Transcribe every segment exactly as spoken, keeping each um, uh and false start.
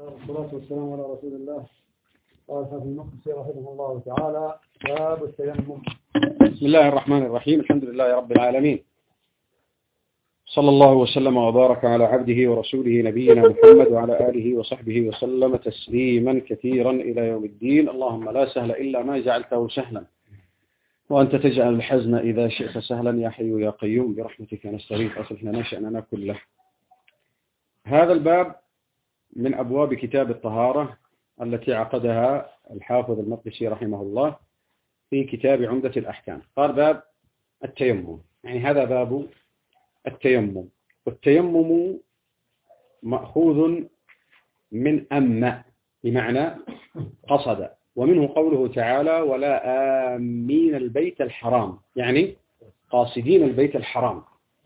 والصلاة والسلام على رسول الله. قال حافظ المقدسي رحمه الله تعالى: باب التيمم. بسم الله الرحمن الرحيم. الحمد لله رب العالمين، صلى الله وسلم وبارك على عبده ورسوله نبينا محمد وعلى آله وصحبه وسلم تسليما كثيرا إلى يوم الدين. اللهم لا سهل إلا ما جعلته سهلا وأنت تجعل الحزن إذا شئت سهلا يا حي يا قيوم برحمتك نستغيث أصلح لنا شأننا كله. هذا الباب من أبواب كتاب الطهارة التي عقدها الحافظ المقدسي رحمه الله في كتاب عمدة الأحكام. قال باب التيمم، يعني هذا باب التيمم. والتيمم مأخوذ من أم بمعنى قصد، ومنه قوله تعالى: ولا آمين البيت الحرام، يعني قاصدين البيت الحرام.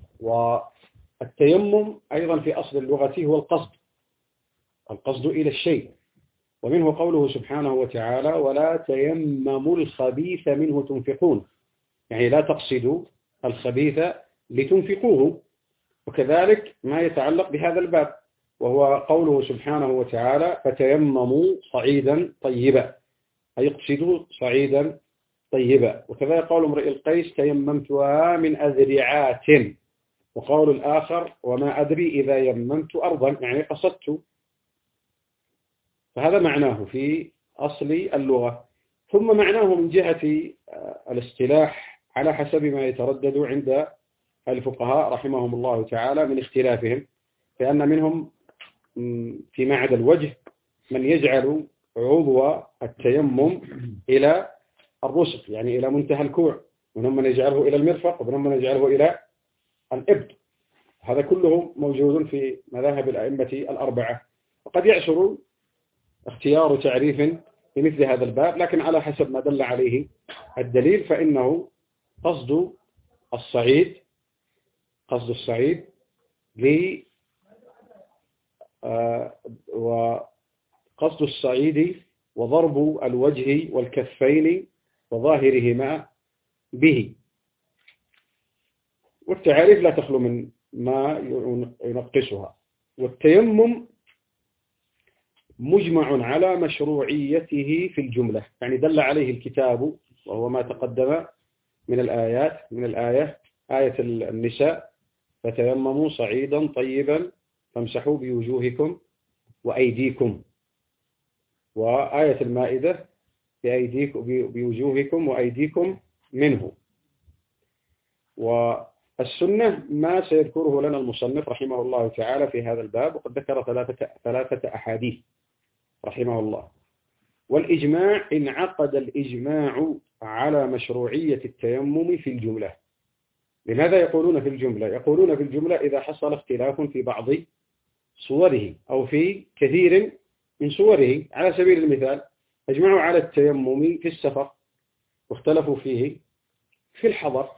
والتيمم أيضا في أصل اللغة هو القصد، القصد إلى الشيء. ومنه قوله سبحانه وتعالى: ولا تيمموا الخبيث منه تنفقون، يعني لا تقصدوا الخبيث لتنفقوه. وكذلك ما يتعلق بهذا الباب، وهو قوله سبحانه وتعالى: فتيمموا صعيدا طيبا، أي اقصدوا صعيدا طيبا. وكذلك قول امرئ القيس: تيممتها من أذرعات. وقول الآخر: وما أدري إذا يممت أرضا، يعني قصدت. فهذا معناه في أصل اللغة. ثم معناه من جهة الاصطلاح على حسب ما يتردد عند الفقهاء رحمهم الله تعالى من اختلافهم، لأن منهم فيما عدا الوجه من يجعل عضو التيمم إلى الرسغ، يعني إلى منتهى الكوع، ومنهم من يجعله إلى المرفق، ومنهم من يجعله إلى الإبط. هذا كله موجود في مذاهب الأئمة الأربعة. وقد يعسر اختيار تعريف لمثل هذا الباب، لكن على حسب ما دل عليه الدليل فإنه قصد الصعيد قصد الصعيد ل وقصد الصعيد وضرب الوجه والكفين وظاهرهما به. والتعاريف لا تخلو من ما ينقصها. والتيمم مجمع على مشروعيته في الجملة، يعني دل عليه الكتاب، وهو ما تقدم من الآيات من الآية آية النساء: فتيمموا صعيدا طيبا فامسحوا بوجوهكم وأيديكم. وآية المائدة: بأيديكم بوجوهكم وأيديكم منه. والسنة ما سيذكره لنا المصنف رحمه الله تعالى في هذا الباب، وقد ذكر ثلاثة, ثلاثة أحاديث رحمه الله. والإجماع: انعقد الإجماع على مشروعية التيمم في الجملة. لماذا يقولون في الجملة؟ يقولون في الجملة إذا حصل اختلاف في بعض صوره أو في كثير من صوره. على سبيل المثال: اجمعوا على التيمم في السفر واختلفوا فيه في الحضر،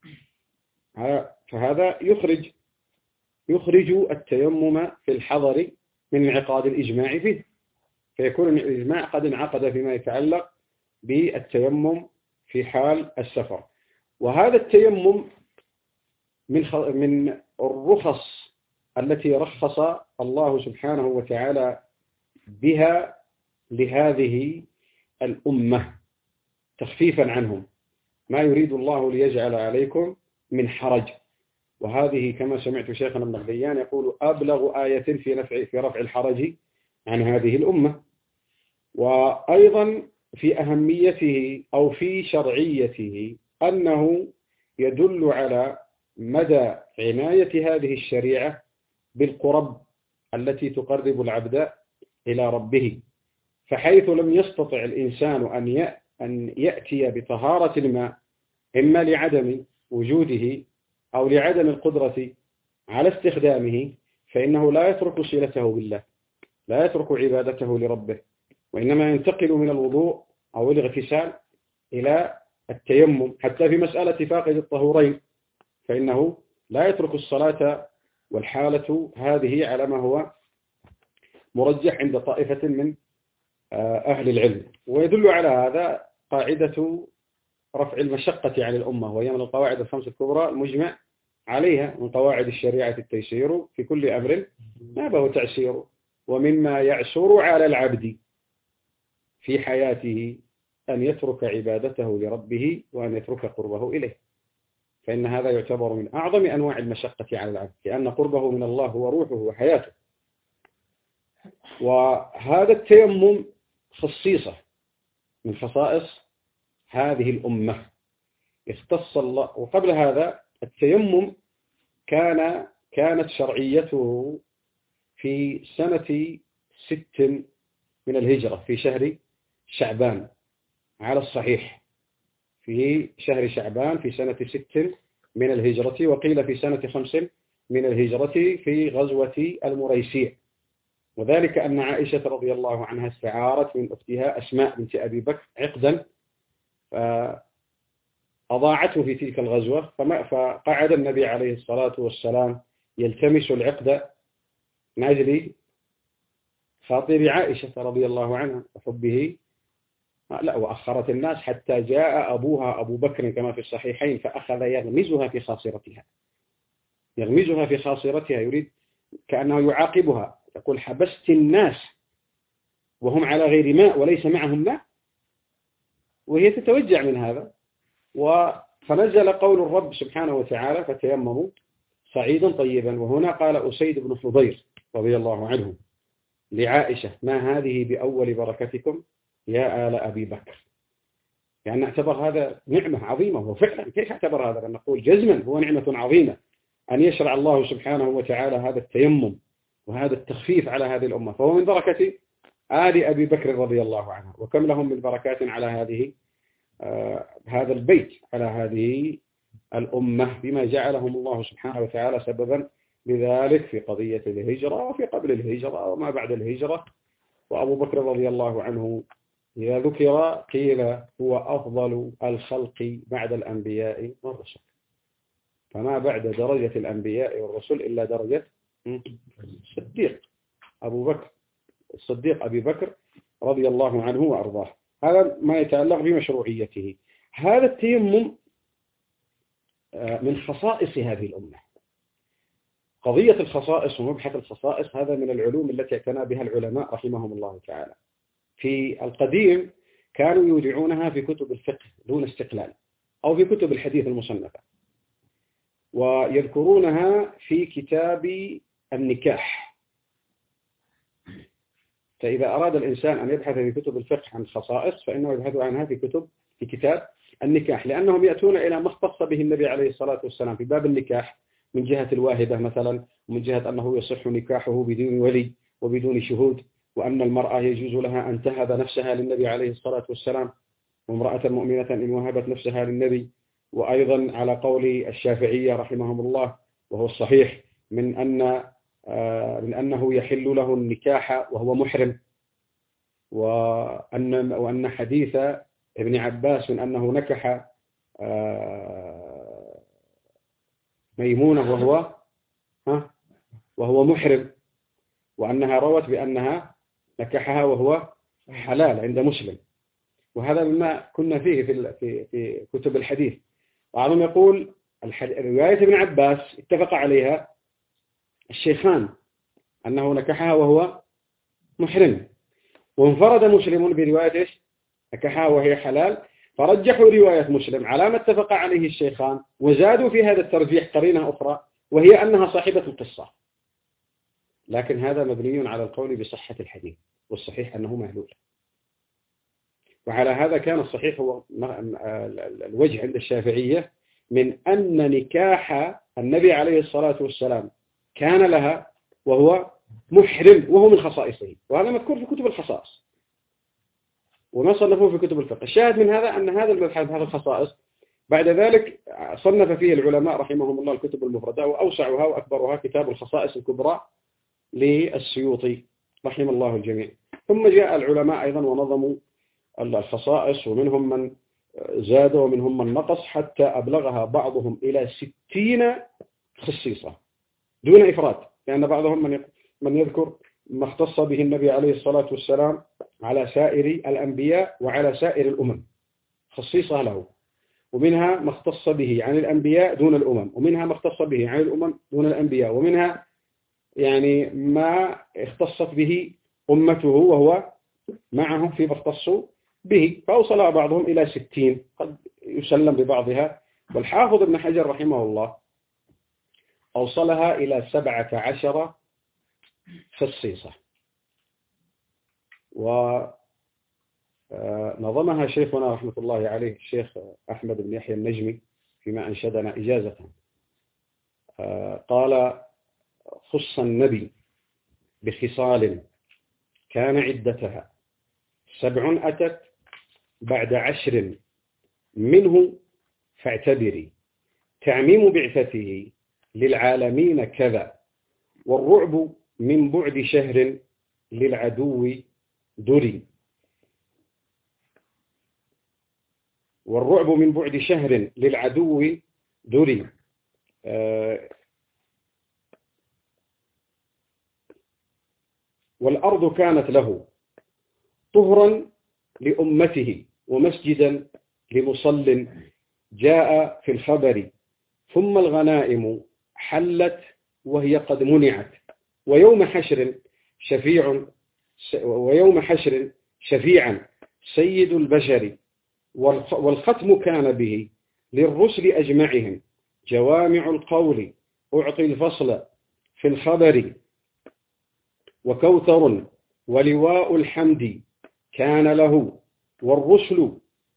فهذا يخرج يخرج التيمم في الحضر من انعقاد الإجماع فيه، فيكون الإجماع قد انعقد فيما يتعلق بالتيمم في حال السفر. وهذا التيمم من من الرخص التي رخص الله سبحانه وتعالى بها لهذه الأمة تخفيفا عنهم، ما يريد الله ليجعل عليكم من حرج. وهذه كما سمعت شيخنا ابن غديان يقول: أبلغ آية في رفع في رفع الحرج عن هذه الأمة. وأيضا في أهميته أو في شرعيته أنه يدل على مدى عناية هذه الشريعة بالقرب التي تقرب العبد إلى ربه، فحيث لم يستطع الإنسان أن يأتي بطهارة الماء، إما لعدم وجوده أو لعدم القدرة على استخدامه، فإنه لا يترك صلته بالله، لا يترك عبادته لربه، وإنما ينتقل من الوضوء أو الاغتسال إلى التيمم. حتى في مسألة فاقد الطهورين فإنه لا يترك الصلاة والحالة هذه على ما هو مرجح عند طائفة من أهل العلم. ويدل على هذا قاعدة رفع المشقة عن الأمة، وهي من القواعد الخمس الكبرى المجمع عليها من قواعد الشريعة التيسير في كل أمر ما به تعسير. ومما يعسر على العبد في حياته أن يترك عبادته لربه وأن يترك قربه إليه، فإن هذا يعتبر من أعظم أنواع المشقة على العبد، لأن قربه من الله هو روحه وحياته. وهذا التيمم خصيصة من خصائص هذه الأمة اختص الله. وقبل هذا التيمم كان كانت شرعيته في سنة ست من الهجرة، في شهر شعبان على الصحيح، في شهر شعبان في سنة ست من الهجرة، وقيل في سنة خمس من الهجرة في غزوة المريسيع. وذلك أن عائشة رضي الله عنها استعارت من أختها أسماء بنت أبي بكر عقدا فأضاعته في تلك الغزوة، فقعد النبي عليه الصلاة والسلام يلتمس العقد من أجل خاطر عائشة رضي الله عنها وحبه. لا، وأخرت الناس حتى جاء أبوها أبو بكر كما في الصحيحين فأخذ يغمزها في خاصرتها، يغمزها في خاصرتها، يريد كأنه يعاقبها، يقول حبست الناس وهم على غير ماء وليس معهم ماء، وهي تتوجع من هذا. فنزل قول الرب سبحانه وتعالى فتيمموا صعيدا طيبا. وهنا قال أسيد بن حضير رضي الله عنه لعائشة ما هذه بأول بركتكم يا آل أبي بكر، يعني اعتبر هذا نعمة عظيمة. وفعلا كيف اعتبر هذا؟ نقول جزما هو نعمة عظيمة أن يشرع الله سبحانه وتعالى هذا التيمم وهذا التخفيف على هذه الأمة، فهو من بركة آل أبي بكر رضي الله عنه. وكم لهم من بركات على هذه آه هذا البيت، على هذه الأمة، بما جعلهم الله سبحانه وتعالى سببا لذلك في قضية الهجرة وفي قبل الهجرة وما بعد الهجرة. وأبو بكر رضي الله عنه إذا ذكر قيل هو أفضل الخلق بعد الأنبياء والرسل، فما بعد درجة الأنبياء والرسل إلا درجة الصديق أبو بكر، الصديق أبي بكر رضي الله عنه وأرضاه. هذا ما يتعلق بمشروعيته. هذا التيمم من خصائص هذه الأمة. قضية الخصائص ومبحث الخصائص هذا من العلوم التي اعتنى بها العلماء رحمهم الله تعالى. في القديم كانوا يودعونها في كتب الفقه دون استقلال، أو في كتب الحديث المصنفة، ويذكرونها في كتاب النكاح. فإذا أراد الإنسان أن يبحث في كتب الفقه عن خصائص فإنه يبحث عنها في كتب في كتاب النكاح، لأنهم يأتون إلى ما اختص به النبي عليه الصلاة والسلام في باب النكاح من جهة الواهبة مثلا، ومن جهة أنه يصح نكاحه بدون ولي وبدون شهود، وأن المرأة يجوز لها أن تهب نفسها للنبي عليه الصلاة والسلام، وامرأة مؤمنة إن وهبت نفسها للنبي. وأيضا على قول الشافعية رحمهم الله وهو الصحيح من أن من أنه يحل له النكاح وهو محرم، وأن وأن حديث ابن عباس من أنه نكح ميمونة وهو ها وهو محرم، وأنها روت بأنها نكحها وهو حلال عند مسلم. وهذا مما كنا فيه في في في كتب الحديث. وعظم يقول رواية ابن عباس اتفق عليها الشيخان أنه نكحها وهو محرم، وانفرد مسلم برواية إيش؟ نكحها وهي حلال، فرجحوا رواية مسلم على ما اتفق عليه الشيخان، وزادوا في هذا الترجيح قرينة أخرى وهي أنها صاحبة القصة. لكن هذا مبني على القول بصحة الحديث، والصحيح أنه معلول. وعلى هذا كان الصحيح هو الوجه عند الشافعية من أن نكاح النبي عليه الصلاة والسلام كان لها وهو محرم، وهو من خصائصه، وهذا مذكور في كتب الخصائص وما صنفوه في كتب الفقه. الشاهد من هذا أن هذا المبحث هذا الخصائص بعد ذلك صنف فيه العلماء رحمهم الله الكتب المفردة، وأوسعها وأكبرها كتاب الخصائص الكبرى للسيوطي رحم الله الجميع. ثم جاء العلماء أيضا ونظموا الخصائص، ومنهم من زاد ومنهم من نقص، حتى أبلغها بعضهم إلى ستين خصيصة دون إفراد، لأن بعضهم من من يذكر ما اختص به النبي عليه الصلاة والسلام على سائر الأنبياء وعلى سائر الأمم خصيصة له، ومنها ما اختص به عن الأنبياء دون الأمم، ومنها ما اختص به عن الأمم دون الأنبياء، ومنها يعني ما اختصت به أمته وهو معهم فيما اختصوا به، فأوصلها بعضهم إلى ستين، قد يسلم ببعضها. والحافظ ابن حجر رحمه الله أوصلها إلى سبعة عشر خصيصة، ونظمها شيخنا رحمة الله عليه الشيخ أحمد بن يحيى النجمي فيما أنشدنا إجازة. قال: خص النبي بخصال كان عدتها سبع أتت بعد عشر منه فاعتبري، تعميم بعثته للعالمين كذا، والرعب من بعد شهر للعدو دري، والرعب من بعد شهر للعدو دري. آه والأرض كانت له طهرا لأمته ومسجدا لمصل، جاء في الخبر ثم الغنائم حلت وهي قد منعت، ويوم حشر شفيع ويوم حشر شفيعا سيد البشر، والختم كان به للرسل أجمعهم، جوامع القول أعطي الفصل في الخبر، وكوثر ولواء الحمد كان له، والرسل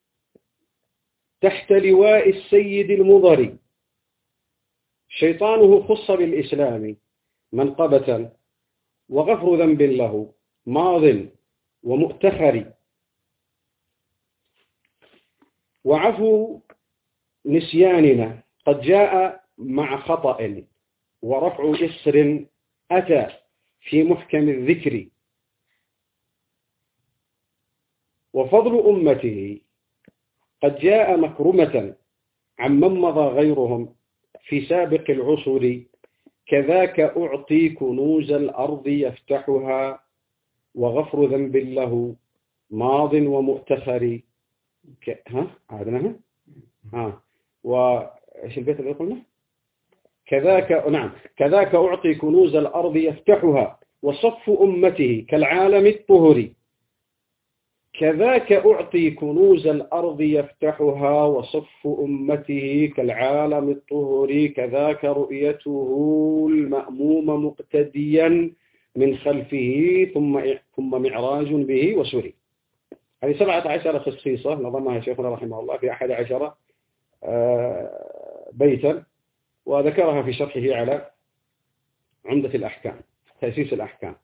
تحت لواء السيد المضر، شيطانه خص بالإسلام منقبة، وغفر ذنب له ماض ومؤتخر، وعفو نسياننا قد جاء مع خطأ، ورفع إسر أتى في محكم الذكر، وفضل أمته قد جاء مكرمة عمن مضى غيرهم في سابق العصر، كذاك أعطي كنوز الأرض يفتحها، وغفر ذنب له ماض ومؤتخر. ك... ها عادناها ها وإيش البيت اللي قلنا؟ كذاك نعم كذاك أعطي كنوز الأرض يفتحها، وصف أمته كالعالم الطهر، كذاك أعطي كنوز الأرض يفتحها، وصف أمته كالعالم الطهر، كذاك رؤيته المأموم مقتديا من خلفه، ثم ثم معراج به وسري. هذه سبعة عشر خصيصة نظمها شيخنا رحمه الله في أحد عشر بيتا، وذكرها في شرحه على عمدة الأحكام تأسيس الأحكام.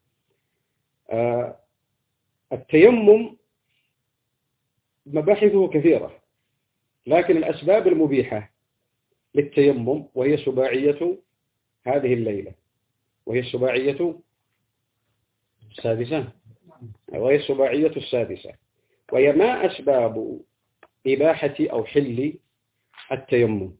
التيمم مباحثه كثيرة، لكن الأسباب المبيحة للتيمم وهي سباعية هذه الليلة، وهي السباعية السادسة وهي السباعية السادسة وهي ما أسباب إباحة أو حل التيمم،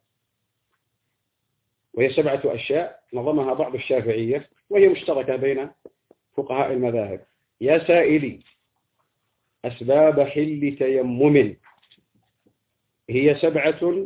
وهي سبعة أشياء نظمها بعض الشافعية وهي مشتركة بين فقهاء المذاهب. يا سائلي أسباب حل تيمم هي سبعة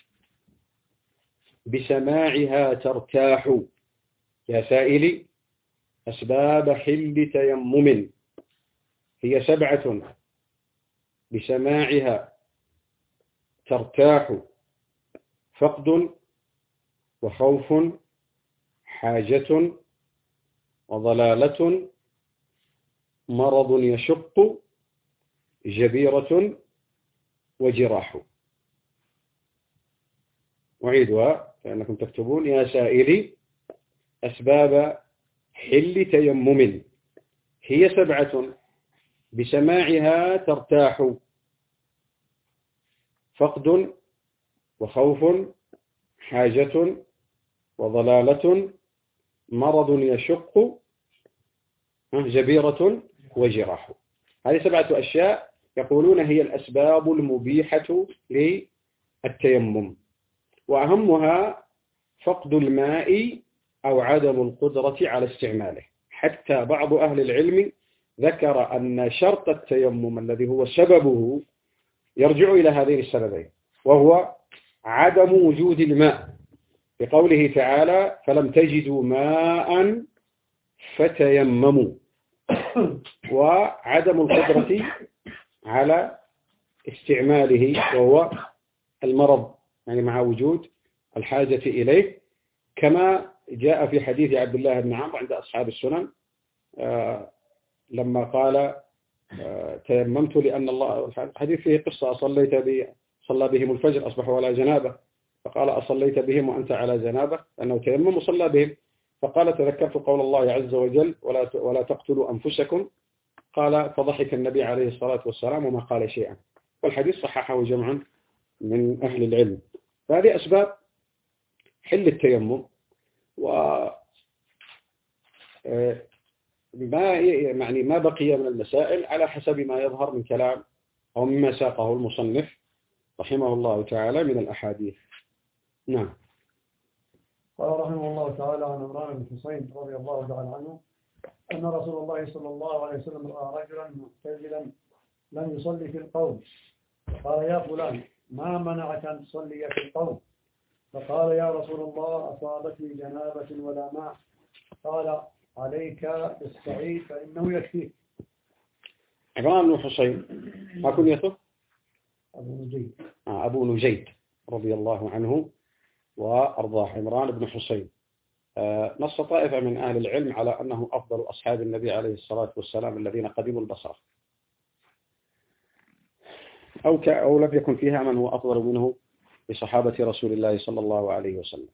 بسماعها ترتاح. يا سائلي أسباب حل تيمم هي سبعة بسماعها ترتاح، فقد وخوف حاجة وضلالة مرض يشق جبيرة وجراح. أعيدها لأنكم تكتبون. يا سائلي أسباب حل تيمم هي سبعة بسماعها ترتاح، فقد وخوف حاجة وضلالة مرض يشق جبيرة وجراح. هذه سبعة أشياء يقولون هي الأسباب المبيحة للتيمم، وأهمها فقد الماء أو عدم القدرة على استعماله. حتى بعض أهل العلم ذكر أن شرط التيمم الذي هو سببه يرجع إلى هذين السببين، وهو عدم وجود الماء بقوله تعالى فلم تجدوا ماء فتيمموا، وعدم القدرة على استعماله وهو المرض، يعني مع وجود الحاجة إليه، كما جاء في حديث عبد الله بن عمرو عند أصحاب السنن آه لما قال آه تيممت لأن الله، الحديث فيه قصة أصليت بي صلى بهم الفجر أصبحوا على جنابه، فقال أصليت بهم وأنت على جنابه، لأنه تيمم وصلى بهم، فقال تذكرت قول الله عز وجل ولا ولا تقتلوا أنفسكم، قال فضحك النبي عليه الصلاة والسلام وما قال شيئا، والحديث صححه جمع من أهل العلم. فهذه أسباب حل التيمم. و ما يعني ما بقي من المسائل على حسب ما يظهر من كلام أو مما ساقه المصنف رحمه الله تعالى من الأحاديث. نعم. قال رحمه الله تعالى عن عمران بن حسين رضي الله تعالى عنه أن رسول الله صلى الله عليه وسلم رأى رجلا معتزلا لم يصلي في القوم، قال يا فلان ما منعك أن تصلي في القوم؟ فقال يا رسول الله أصابتني جنابة ولا ماء. قال عليك بالصعيد فإنه يكفيك. عمران بن حسين ما كنيته؟ أبو نجيد. آه أبو نجيد رضي الله عنه وأرضاه، عمران بن حسين. آه نص طائفة من أهل العلم على أنه أفضل أصحاب النبي عليه الصلاة والسلام الذين قدموا البصرة، أو, ك... أو لم يكن فيها من هو أفضل منه بصحابة رسول الله صلى الله عليه وسلم.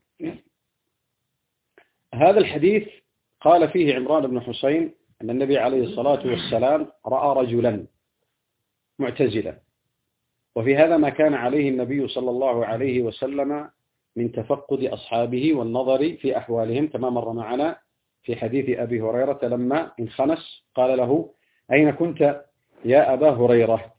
هذا الحديث قال فيه عمران بن حسين أن النبي عليه الصلاة والسلام رأى رجلا معتزلا، وفي هذا ما كان عليه النبي صلى الله عليه وسلم من تفقد أصحابه والنظر في أحوالهم، كما مر معنا في حديث أبي هريرة لما انخنس قال له أين كنت يا أبا هريرة؟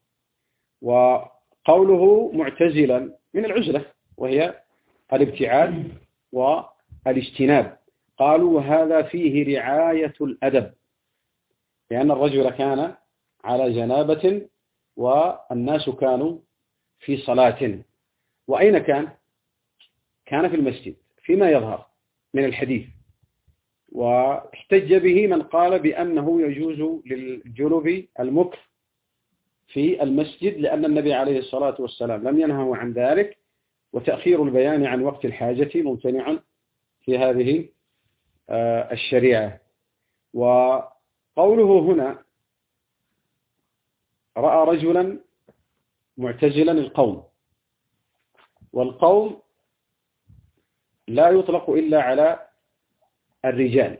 وقوله معتزلا من العزلة وهي الابتعاد والاجتناب، قالوا وهذا فيه رعاية الأدب، لأن الرجل كان على جنابة والناس كانوا في صلاة. وأين كان؟ كان في المسجد فيما يظهر من الحديث، واحتج به من قال بأنه يجوز للجنب المكث في المسجد، لأن النبي عليه الصلاة والسلام لم ينهه عن ذلك، وتأخير البيان عن وقت الحاجة ممتنع في هذه الشريعة. وقوله هنا رأى رجلا معتزلا القوم، والقوم لا يطلق إلا على الرجال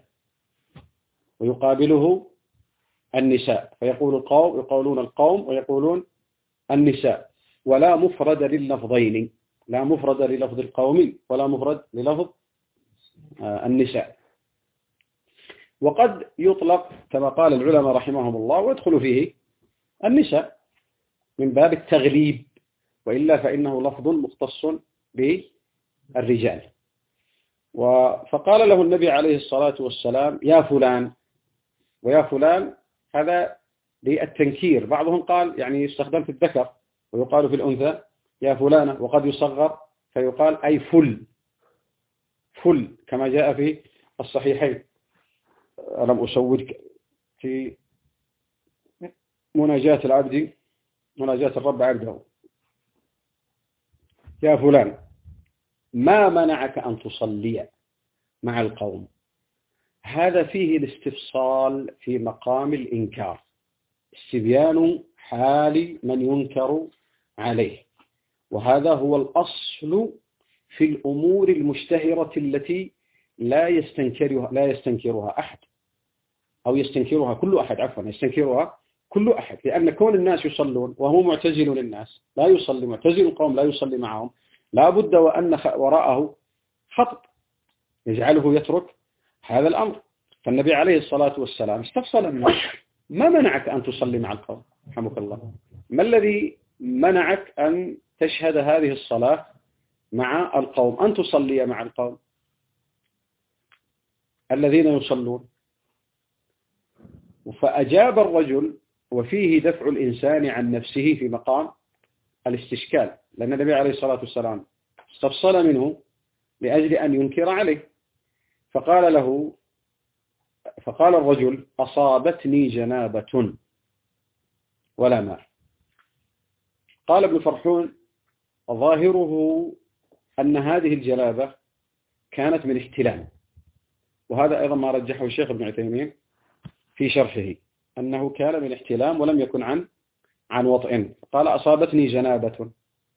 ويقابله النساء، فيقول القوم يقولون القوم ويقولون النساء، ولا مفرد لللفظين، لا مفرد للفظ القوم ولا مفرد للفظ النساء. وقد يطلق كما قال العلماء رحمهم الله ويدخل فيه النساء من باب التغليب، وإلا فإنه لفظ مختص بالرجال. فقال له النبي عليه الصلاة والسلام يا فلان، ويا فلان هذا للتنكير، بعضهم قال يعني يستخدم في الذكر ويقال في الأنثى يا فلانة، وقد يصغر فيقال أي فل فل كما جاء في الصحيحين، ألم أسودك في مناجاة العبد مناجاة الرب عبده، يا فلان ما منعك أن تصلي مع القوم. هذا فيه الاستفصال في مقام الإنكار، استبيان حال من ينكر عليه، وهذا هو الأصل في الأمور المشتهرة التي لا يستنكرها لا يستنكرها أحد، أو يستنكرها كل أحد، عفوا يستنكرها كل أحد، لأن كون الناس يصلون وهو معتزل للناس لا يصلي، معتزل القوم لا يصلي معهم، لا بد وأن وراءه خطأ يجعله يترك هذا الأمر. فالنبي عليه الصلاة والسلام استفصل منه ما منعك أن تصلي مع القوم؟ رحمك الله، ما الذي منعك أن تشهد هذه الصلاة مع القوم، أن تصلي مع القوم الذين يصلون؟ فأجاب الرجل، وفيه دفع الإنسان عن نفسه في مقام الاستشكال، لأن النبي عليه الصلاة والسلام استفصل منه لأجل أن ينكر عليه. فقال له فقال الرجل: أصابتني جنابة ولا ماء. قال ابن فرحون: ظاهره أن هذه الجنابة كانت من احتلام، وهذا أيضا ما رجحه الشيخ ابن عثيمين في شرحه، أنه كان من احتلام ولم يكن عن عن وطئ. قال: أصابتني جنابة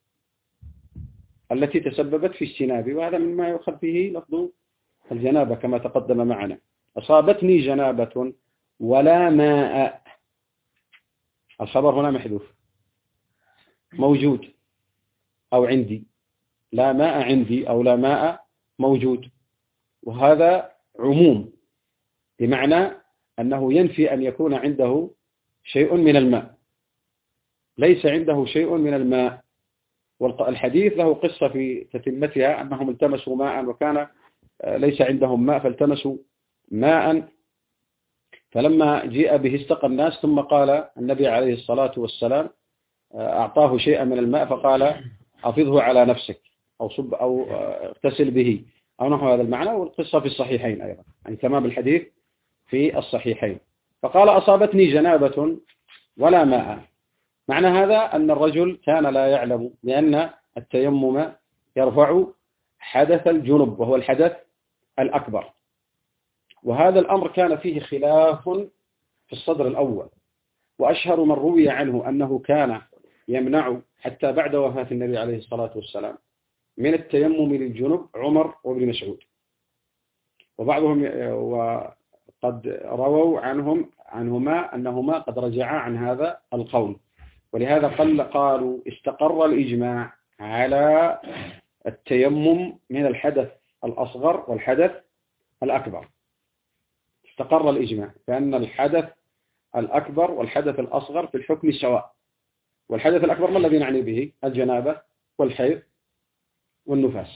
التي تسببت في اجتنابي، وهذا مما يؤخذ به لفظ الجنابة كما تقدم معنا. أصابتني جنابة ولا ماء، الخبر هنا محذوف، موجود أو عندي، لا ماء عندي أو لا ماء موجود، وهذا عموم بمعنى أنه ينفي أن يكون عنده شيء من الماء. ليس عنده شيء من الماء. والحديث له قصة في تتمتها أنهم التمسوا ماء وكان ليس عندهم ماء فالتمسوا ماء، فلما جاء به استقى الناس، ثم قال النبي عليه الصلاة والسلام أعطاه شيئا من الماء فقال: أفضه على نفسك أو صب أو اغتسل به أو نحو هذا المعنى. والقصة في الصحيحين أيضا، يعني تمام الحديث في الصحيحين. فقال: أصابتني جنابة ولا ماء. معنى هذا أن الرجل كان لا يعلم، لأن التيمم يرفع حدث الجنب وهو الحدث الأكبر، وهذا الأمر كان فيه خلاف في الصدر الأول. وأشهر من روي عنه أنه كان يمنع حتى بعد وفاة النبي عليه الصلاة والسلام من التيمم للجنب عمر وابن مسعود، وبعضهم وقد رووا عنهم عنهما أنهما قد رجعا عن هذا القول. ولهذا قال قالوا استقر الإجماع على التيمم من الحدث الأصغر والحدث الأكبر. استقر الإجماع بأن الحدث الأكبر والحدث الأصغر في الحكم سواء. والحدث الأكبر ما الذي نعني به؟ الجنابة والحيض والنفاس.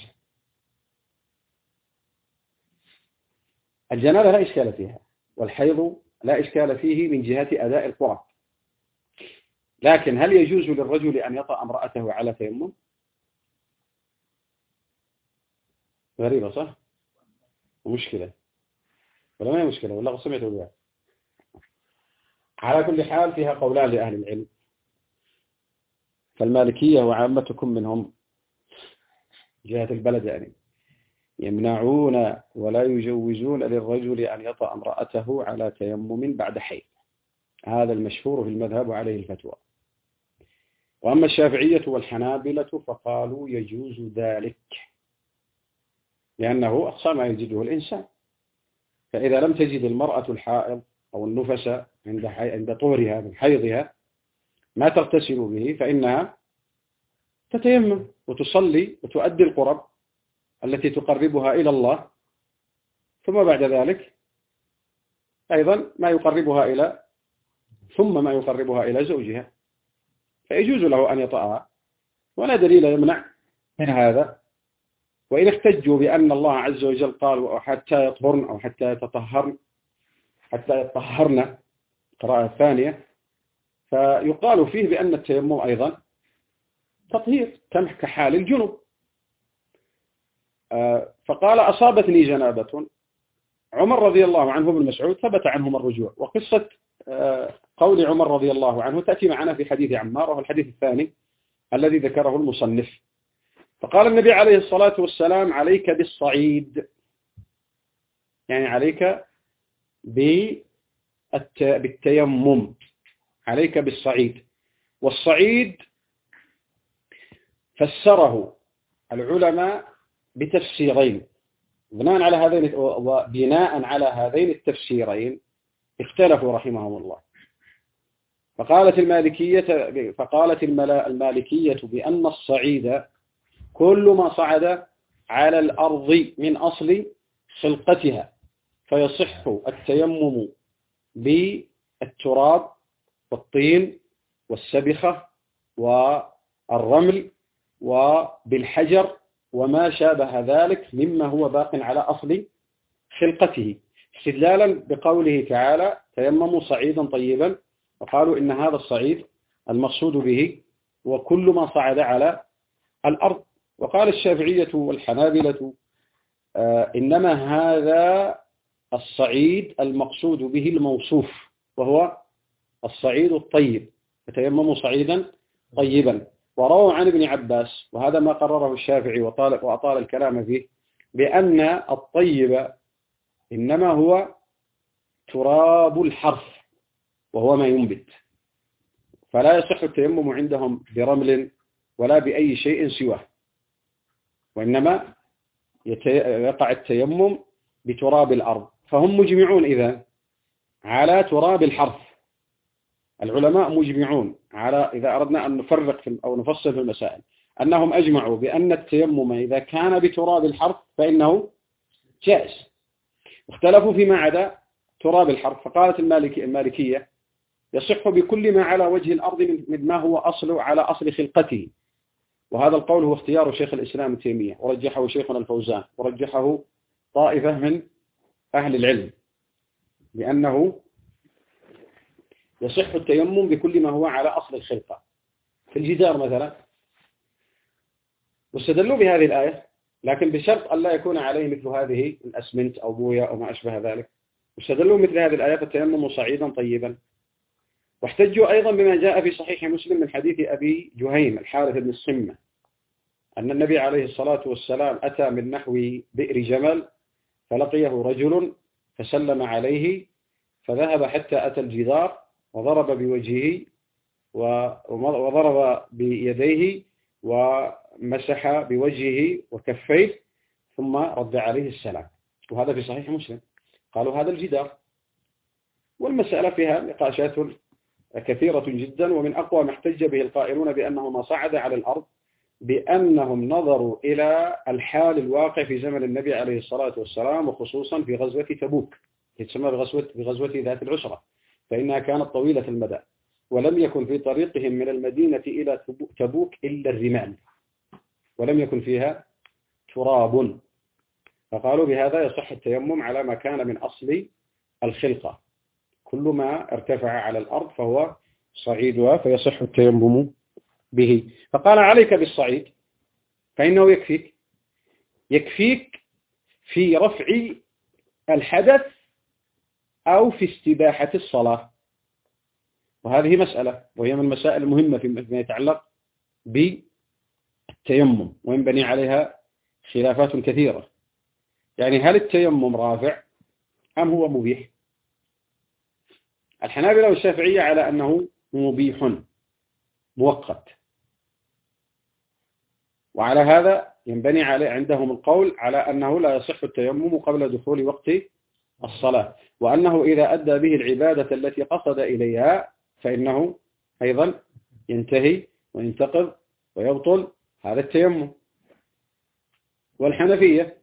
الجنابة لا إشكال فيها، والحيض لا إشكال فيه من جهة أداء القرب. لكن هل يجوز للرجل أن يطأ امرأته على تيمم؟ غريبة صح؟ ومشكلة ولا ما هي مشكلة ولا قد سمعتوا بها؟ على كل حال فيها قولان لأهل العلم. فالمالكية وعامتكم منهم جهة البلد يعني يمنعون ولا يجوزون للرجل أن يطأ امرأته على تيمم بعد حيض. هذا المشهور في المذهب وعليه الفتوى. وأما الشافعية والحنابلة فقالوا يجوز ذلك، لأنه أقصى ما يجده الإنسان. فإذا لم تجد المرأة الحائض أو النفس عند عند طهرها من حيضها ما تغتسل به، فإنها تتيمم وتصلي وتؤدي القرب التي تقربها إلى الله، ثم بعد ذلك أيضا ما يقربها إلى ثم ما يقربها إلى زوجها، فيجوز له أن يطأها، ولا دليل يمنع من هذا. وإن احتجوا بأن الله عز وجل قال حتى يطهرن أو حتى يتطهرن حتى يطهرن قراءة ثانية، فيقال فيه بأن التيمم أيضا تطهير كحال الجنوب. فقال أصابتني جنابة. عمر رضي الله عنه بن مسعود ثبت عنهم الرجوع، وقصة قول عمر رضي الله عنه تأتي معنا في حديث عمار، وهو الحديث الثاني الذي ذكره المصنف. فقال النبي عليه الصلاة والسلام: عليك بالصعيد، يعني عليك بالتيمم، عليك بالصعيد. والصعيد فسره العلماء بتفسيرين، بناء على هذين وبناء على هذين التفسيرين اختلفوا رحمهم الله. فقالت المالكية فقالت المالكية بأن الصعيد كل ما صعد على الأرض من أصل خلقتها، فيصح التيمم بالتراب والطين والسبخة والرمل وبالحجر وما شابه ذلك مما هو باق على أصل خلقته، استدلالا بقوله تعالى: تيمموا صعيدا طيبا. وقالوا إن هذا الصعيد المقصود به وكل ما صعد على الأرض. وقال الشافعية والحنابلة آه إنما هذا الصعيد المقصود به الموصوف، وهو الصعيد الطيب، فتيمموا صعيدا طيبا. ورووا عن ابن عباس، وهذا ما قرره الشافعي وطال وأطال الكلام فيه، بأن الطيب إنما هو تراب الحرث وهو ما ينبت، فلا يصح التيمم عندهم برمل ولا بأي شيء سواه، وإنما يقع التيمم بتراب الأرض. فهم مجمعون إذا على تراب الحرث. العلماء مجمعون على، إذا أردنا أن نفرق في أو نفصل في المسائل، أنهم أجمعوا بأن التيمم إذا كان بتراب الحرث فإنه جائز. اختلفوا فيما عدا تراب الحرث، فقالت المالكي المالكية يصح بكل ما على وجه الأرض من ما هو أصل على أصل خلقته. وهذا القول هو اختيار شيخ الإسلام ابن تيمية، ورجحه شيخنا الفوزان، ورجحه طائفة من أهل العلم، لأنه يصح التيمم بكل ما هو على أصل الخلقة. في الجدار مثلا، واستدلوا بهذه الآية، لكن بشرط أن لا يكون عليه مثل هذه الأسمنت أو بويا أو ما أشبه ذلك. واستدلوا مثل هذه الآية التيمم صعيدا طيبا. واحتجوا أيضا بما جاء في صحيح مسلم من حديث أبي جهيم الحارث بن الصمة أن النبي عليه الصلاة والسلام أتى من نحو بئر جمل، فلقيه رجل فسلم عليه، فذهب حتى أتى الجدار وضرب بوجهه وضرب بيديه ومسح بوجهه وكفيه ثم رد عليه السلام. وهذا في صحيح مسلم. قالوا هذا الجدار. والمسألة فيها نقاشات كثيرة جدا، ومن أقوى ما احتج به القائلون بأنه ما صعد على الأرض بأنهم نظروا إلى الحال الواقع في زمن النبي عليه الصلاة والسلام، وخصوصا في غزوة تبوك، تسمى بغزوة, بغزوة ذات العسرة، فإنها كانت طويلة المدى، ولم يكن في طريقهم من المدينة إلى تبوك إلا الرمال، ولم يكن فيها تراب. فقالوا بهذا يصح التيمم على ما كان من أصل الخلقة، كل ما ارتفع على الأرض فهو صعيدها فيصح التيمم به. فقال عليك بالصعيد فإنه يكفيك يكفيك في رفع الحدث أو في استباحة الصلاة. وهذه مسألة، وهي من المسائل المهمة فيما يتعلق بالتيمم، وينبني عليها خلافات كثيرة. يعني هل التيمم رافع أم هو مبيح؟ الحنابلة والشافعية على أنه مبيح مؤقت، وعلى هذا ينبني عليه عندهم القول على أنه لا يصح التيمم قبل دخول وقت الصلاة، وأنه إذا أدى به العبادة التي قصد إليها فإنه أيضا ينتهي وينتقض ويبطل هذا التيمم. والحنفية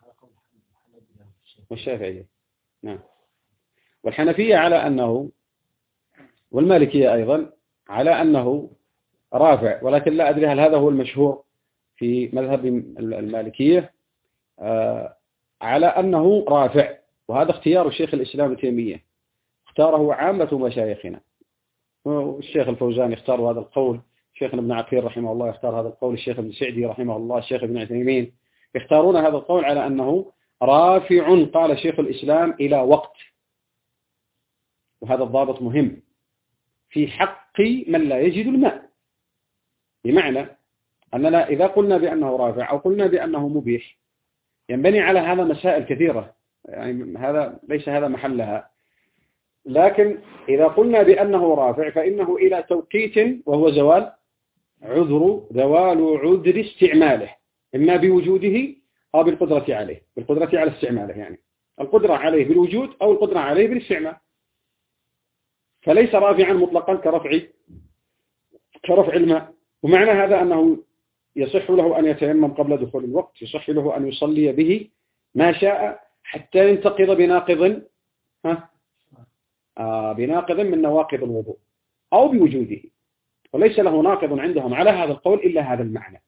والشافعية نعم والحنفية على أنه، والمالكية أيضا على أنه رافع، ولكن لا أدري هل هذا هو المشهور في مذهب المالكية، على أنه رافع. وهذا اختيار الشيخ الإسلام ابن تيمية، اختاره عامة مشايخنا، والشيخ الفوزان يختار هذا القول، شيخنا ابن عقيل رحمه الله يختار هذا القول، الشيخ ابن سعدي رحمه الله، الشيخ ابن عثيمين يختارون هذا القول على أنه رافع، قال شيخ الإسلام إلى وقت. وهذا الضابط مهم في حق من لا يجد الماء، بمعنى أننا إذا قلنا بأنه رافع أو قلنا بأنه مبيح ينبني على هذا مسائل كثيرة، يعني هذا ليس هذا محلها. لكن إذا قلنا بأنه رافع فإنه إلى توقيت، وهو زوال عذر زوال عذر استعماله، إما بوجوده أو بالقدرة عليه، بالقدرة على استعماله، يعني القدرة عليه بالوجود أو القدرة عليه بالاستعمال. فليس رافعا مطلقا كرفع كرفع الماء. ومعنى هذا أنه يصح له أن يتيمم قبل دخول الوقت، يصح له أن يصلي به ما شاء حتى ينتقض بناقض ها آه بناقض من نواقض الوضوء أو بوجوده، وليس له ناقض عندهم على هذا القول إلا هذا المعنى.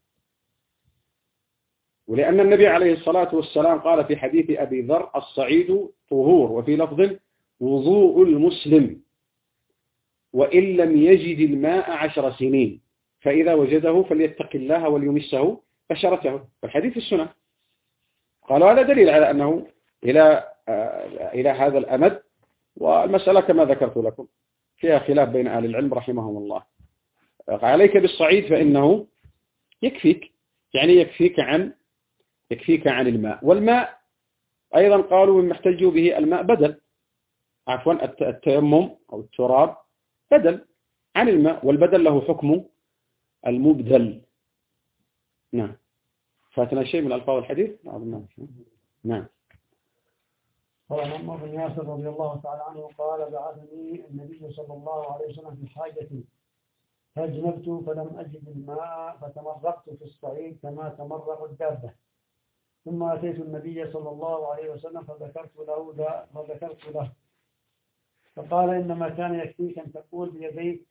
ولأن النبي عليه الصلاة والسلام قال في حديث أبي ذر الصعيد طهور، وفي لفظ وضوء المسلم وإن لم يجد الماء عشر سنين، فإذا وجده فليتق الله وليمسه بشرته، والحديث السنة. قالوا هذا دليل على أنه إلى إلى هذا الأمد. والمسألة كما ذكرت لكم فيها خلاف بين أهل العلم رحمهم الله. عليك بالصعيد فإنه يكفيك، يعني يكفيك عن يكفيك عن الماء. والماء أيضا قالوا مما احتجوا به الماء بدل، عفوا التيمم أو التراب بدل عن الماء، والبدل له حكم المبدل. نعم. فاتنا شيء من ألفاظ الحديث؟ نعم. قال عمار بن ياسر رضي الله تعالى عنه قال بعثني النبي صلى الله عليه وسلم في حاجتي فاجنبت فلم أجد الماء فتمرقت في الصعيد كما تمرق الدابة، ثم أتيت النبي صلى الله عليه وسلم فذكرت له فذكرت له فقال إنما كان يكفيك أن تقول بيديك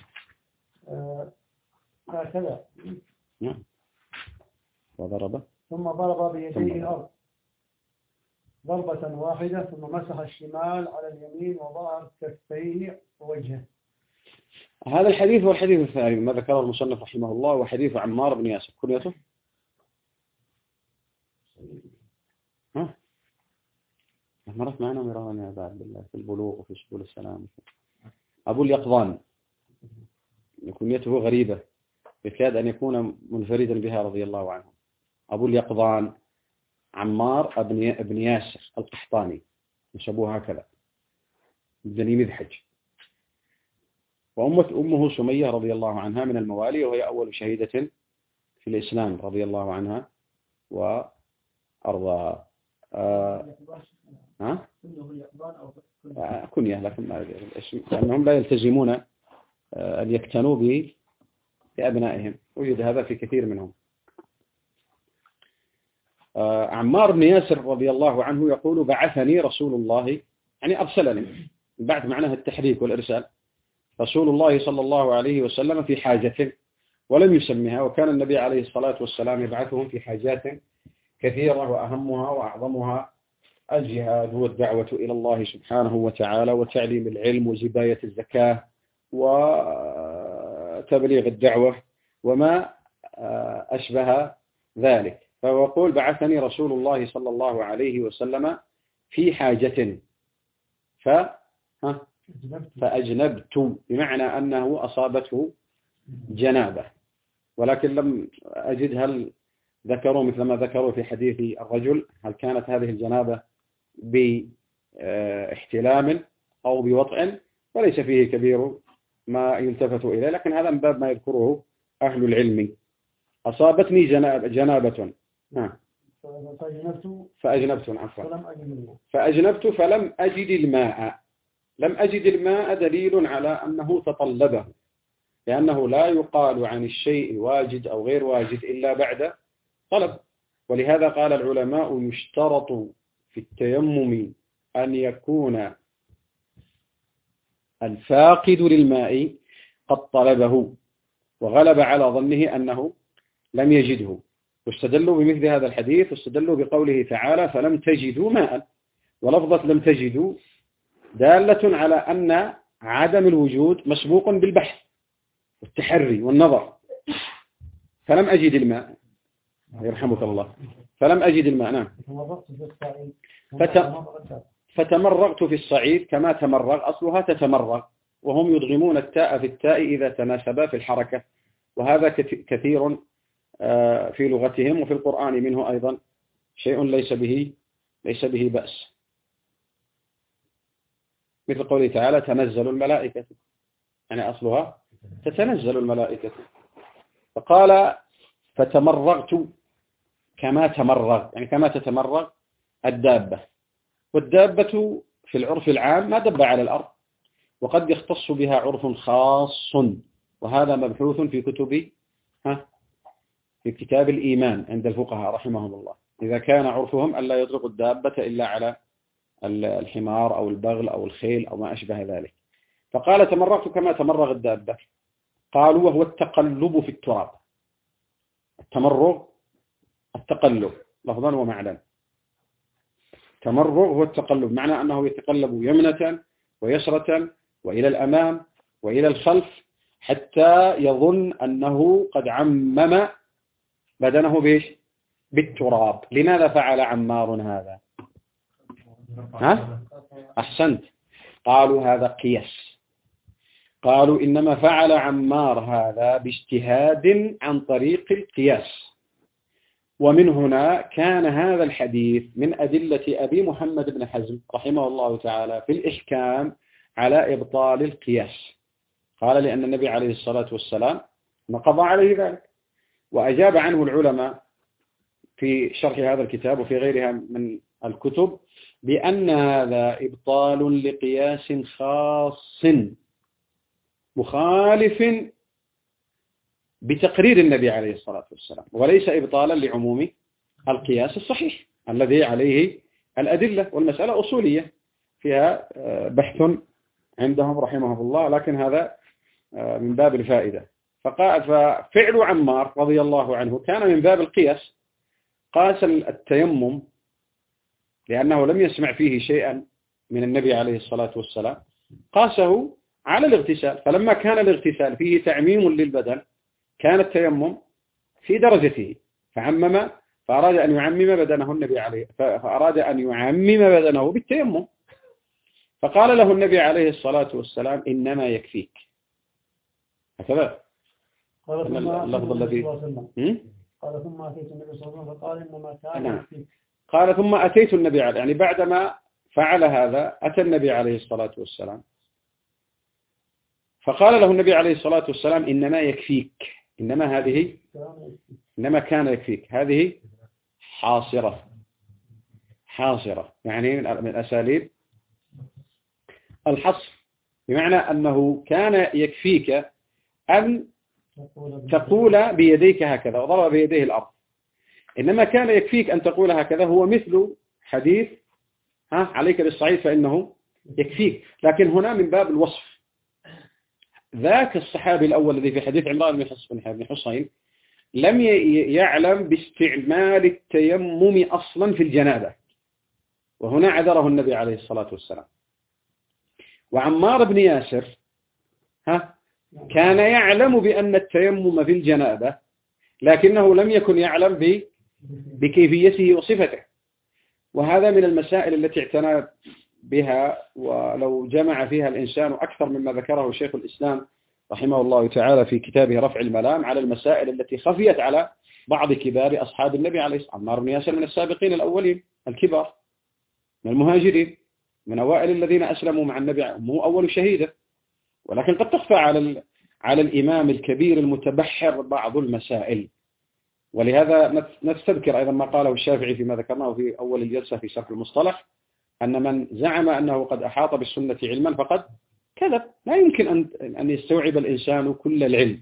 هكذا نعم وضرب ثم ضرب بيديه الأرض ضربة واحدة ثم مسح الشمال على اليمين وظهر كفيه ووجهه. هذا الحديث هو الحديث الثاني ما ذكره المصنف رحمه الله، وحديث عمار بن ياسر. كنيته ها مرت معنا مرارا يا بعد بالله في البلوغ وفي سبل السلام. أبو اليقظان كنيته غريبة يكاد أن يكون منفردا بها رضي الله عنه. أبو اليقظان عمار ابن ياسر القحطاني نسبوه هكذا بني مذحج. وأمة أمه سمية رضي الله عنها من الموالي، وهي أول شهيدة في الإسلام رضي الله عنها وأرضاها. آه ها؟ كنية لكن ما أدري الاسم، لأنهم لا يلتزمون أن يكتنوا بأبنائهم، وجد هذا في كثير منهم. آه عمار بن ياسر رضي الله عنه يقول بعثني رسول الله، يعني أرسلني، بعد معناها التحريك والإرسال، رسول الله صلى الله عليه وسلم في حاجة ولم يسمها، وكان النبي عليه الصلاة والسلام يبعثهم في حاجات كثيرة وأهمها وأعظمها الجهاد والدعوة إلى الله سبحانه وتعالى وتعليم العلم وجباية الزكاة وتبليغ الدعوة وما أشبه ذلك. فيقول بعثني رسول الله صلى الله عليه وسلم في حاجة ف فأجنبت، بمعنى أنه أصابته جنابة، ولكن لم أجد هل ذكروا مثل ما ذكروا في حديث الرجل هل كانت هذه الجنابة باحتلام أو بوطء، وليس فيه كبير ما يلتفت إليه، لكن هذا من باب ما يذكره أهل العلم. أصابتني جنابة, جنابة. نعم. فأجنبت عفوا فأجنبت فلم أجد الماء. لم أجد الماء دليل على أنه تطلبه، لأنه لا يقال عن الشيء واجد أو غير واجد إلا بعد طلب. ولهذا قال العلماء يشترط في التيمم أن يكون الفاقد للماء قد طلبه وغلب على ظنه أنه لم يجده. واستدلوا بمثل هذا الحديث، واستدلوا بقوله تعالى فلم تجدوا ماء، ولفظة لم تجدوا دالة على أن عدم الوجود مسبوق بالبحث والتحري والنظر. فلم أجد الماء يرحمك الله، فلم أجد الماء. نعم. فتمرغت في الصعيد كما تمرغ، أصلها تتمرغ، وهم يدغمون التاء في التاء إذا تناسبا في الحركة، وهذا كثير في لغتهم، وفي القرآن منه أيضا شيء ليس به ليس به بأس، مثل قوله تعالى تنزل الملائكة، يعني أصلها تتنزل الملائكة. فقال فتمرغت كما تمرغ، يعني كما تتمرغ الدابة. والدابة في العرف العام ما دب على الأرض، وقد يختص بها عرف خاص، وهذا مبحوث في كتب ها في كتاب الإيمان عند الفقهاء رحمهم الله. إذا كان عرفهم ألا يطلق الدابة إلا على الحمار أو البغل أو الخيل أو ما أشبه ذلك. فقال تمرغت كما تمرغ الدابة. قالوا وهو التقلب في التراب. التمرغ التقلب لفظا ومعنى. تمرغ هو التقلب، معنى أنه يتقلب يمنة ويسرة وإلى الأمام وإلى الخلف حتى يظن أنه قد عمم بدنه بإيش؟ بالتراب. لماذا فعل عمار هذا؟ ها؟ أحسنت. قالوا هذا قياس. قالوا إنما فعل عمار هذا باجتهاد عن طريق القياس. ومن هنا كان هذا الحديث من أدلة أبي محمد بن حزم رحمه الله تعالى في الإحكام على إبطال القياس. قال لأن النبي عليه الصلاة والسلام نقض عليه ذلك. وأجاب عنه العلماء في شرح هذا الكتاب وفي غيرها من الكتب بأن هذا إبطال لقياس خاص مخالف بتقرير النبي عليه الصلاة والسلام، وليس إبطالا لعموم القياس الصحيح الذي عليه الأدلة. والمسألة أصولية فيها بحث عندهم رحمه الله، لكن هذا من باب الفائدة. ففعل عمار رضي الله عنه كان من باب القياس. قاس التيمم لأنه لم يسمع فيه شيئا من النبي عليه الصلاة والسلام، قاسه على الاغتسال. فلما كان الاغتسال فيه تعميم للبدن كان التيمم في درجته، فعمم فأراد أن يعمم بدنه النبي عليه فأراد أن يعمم بدنه بالتيمم. فقال له النبي عليه الصلاة والسلام إنما يكفيك. هكذا اللفظ الذي قال ثم أتيت النبي صلى الله عليه وسلم فقال إنما كان يكفيك. قال ثم أتيت النبي عليه، يعني بعدما فعل هذا أتى النبي عليه الصلاة والسلام فقال له النبي عليه الصلاة والسلام إنما يكفيك. إنما هذه إنما كان يكفيك هذه حاصرة حاصرة يعني من أساليب الحصر، بمعنى أنه كان يكفيك أن تقول بيديك هكذا وضرب بيديه الأرض. إنما كان يكفيك أن تقول هكذا هو مثل حديث ها عليك بالصعيد فإنه يكفيك، لكن هنا من باب الوصف. ذاك الصحابي الأول الذي في حديث عمران بن حصين لم يعلم باستعمال التيمم أصلا في الجنابة، وهنا عذره النبي عليه الصلاة والسلام. وعمار بن ياسر ها كان يعلم بأن التيمم في الجنابة، لكنه لم يكن يعلم بكيفيته وصفته. وهذا من المسائل التي اعتنى بها، ولو جمع فيها الإنسان أكثر مما ذكره شيخ الإسلام رحمه الله تعالى في كتابه رفع الملام على المسائل التي خفيت على بعض كبار أصحاب النبي عليه الصلاة والسلام. عمار بن ياسر من السابقين الأولين الكبار من المهاجرين، من أوائل الذين أسلموا مع النبي، مو أول شهيدة، ولكن قد تخفى على على الإمام الكبير المتبحر بعض المسائل. ولهذا نستذكر أيضا ما قاله الشافعي فيما ذكرناه في أول الجلسة في شرح المصطلح، أن من زعم أنه قد أحاط بالسنة علما فقد كذب. لا يمكن أن أن يستوعب الإنسان كل العلم،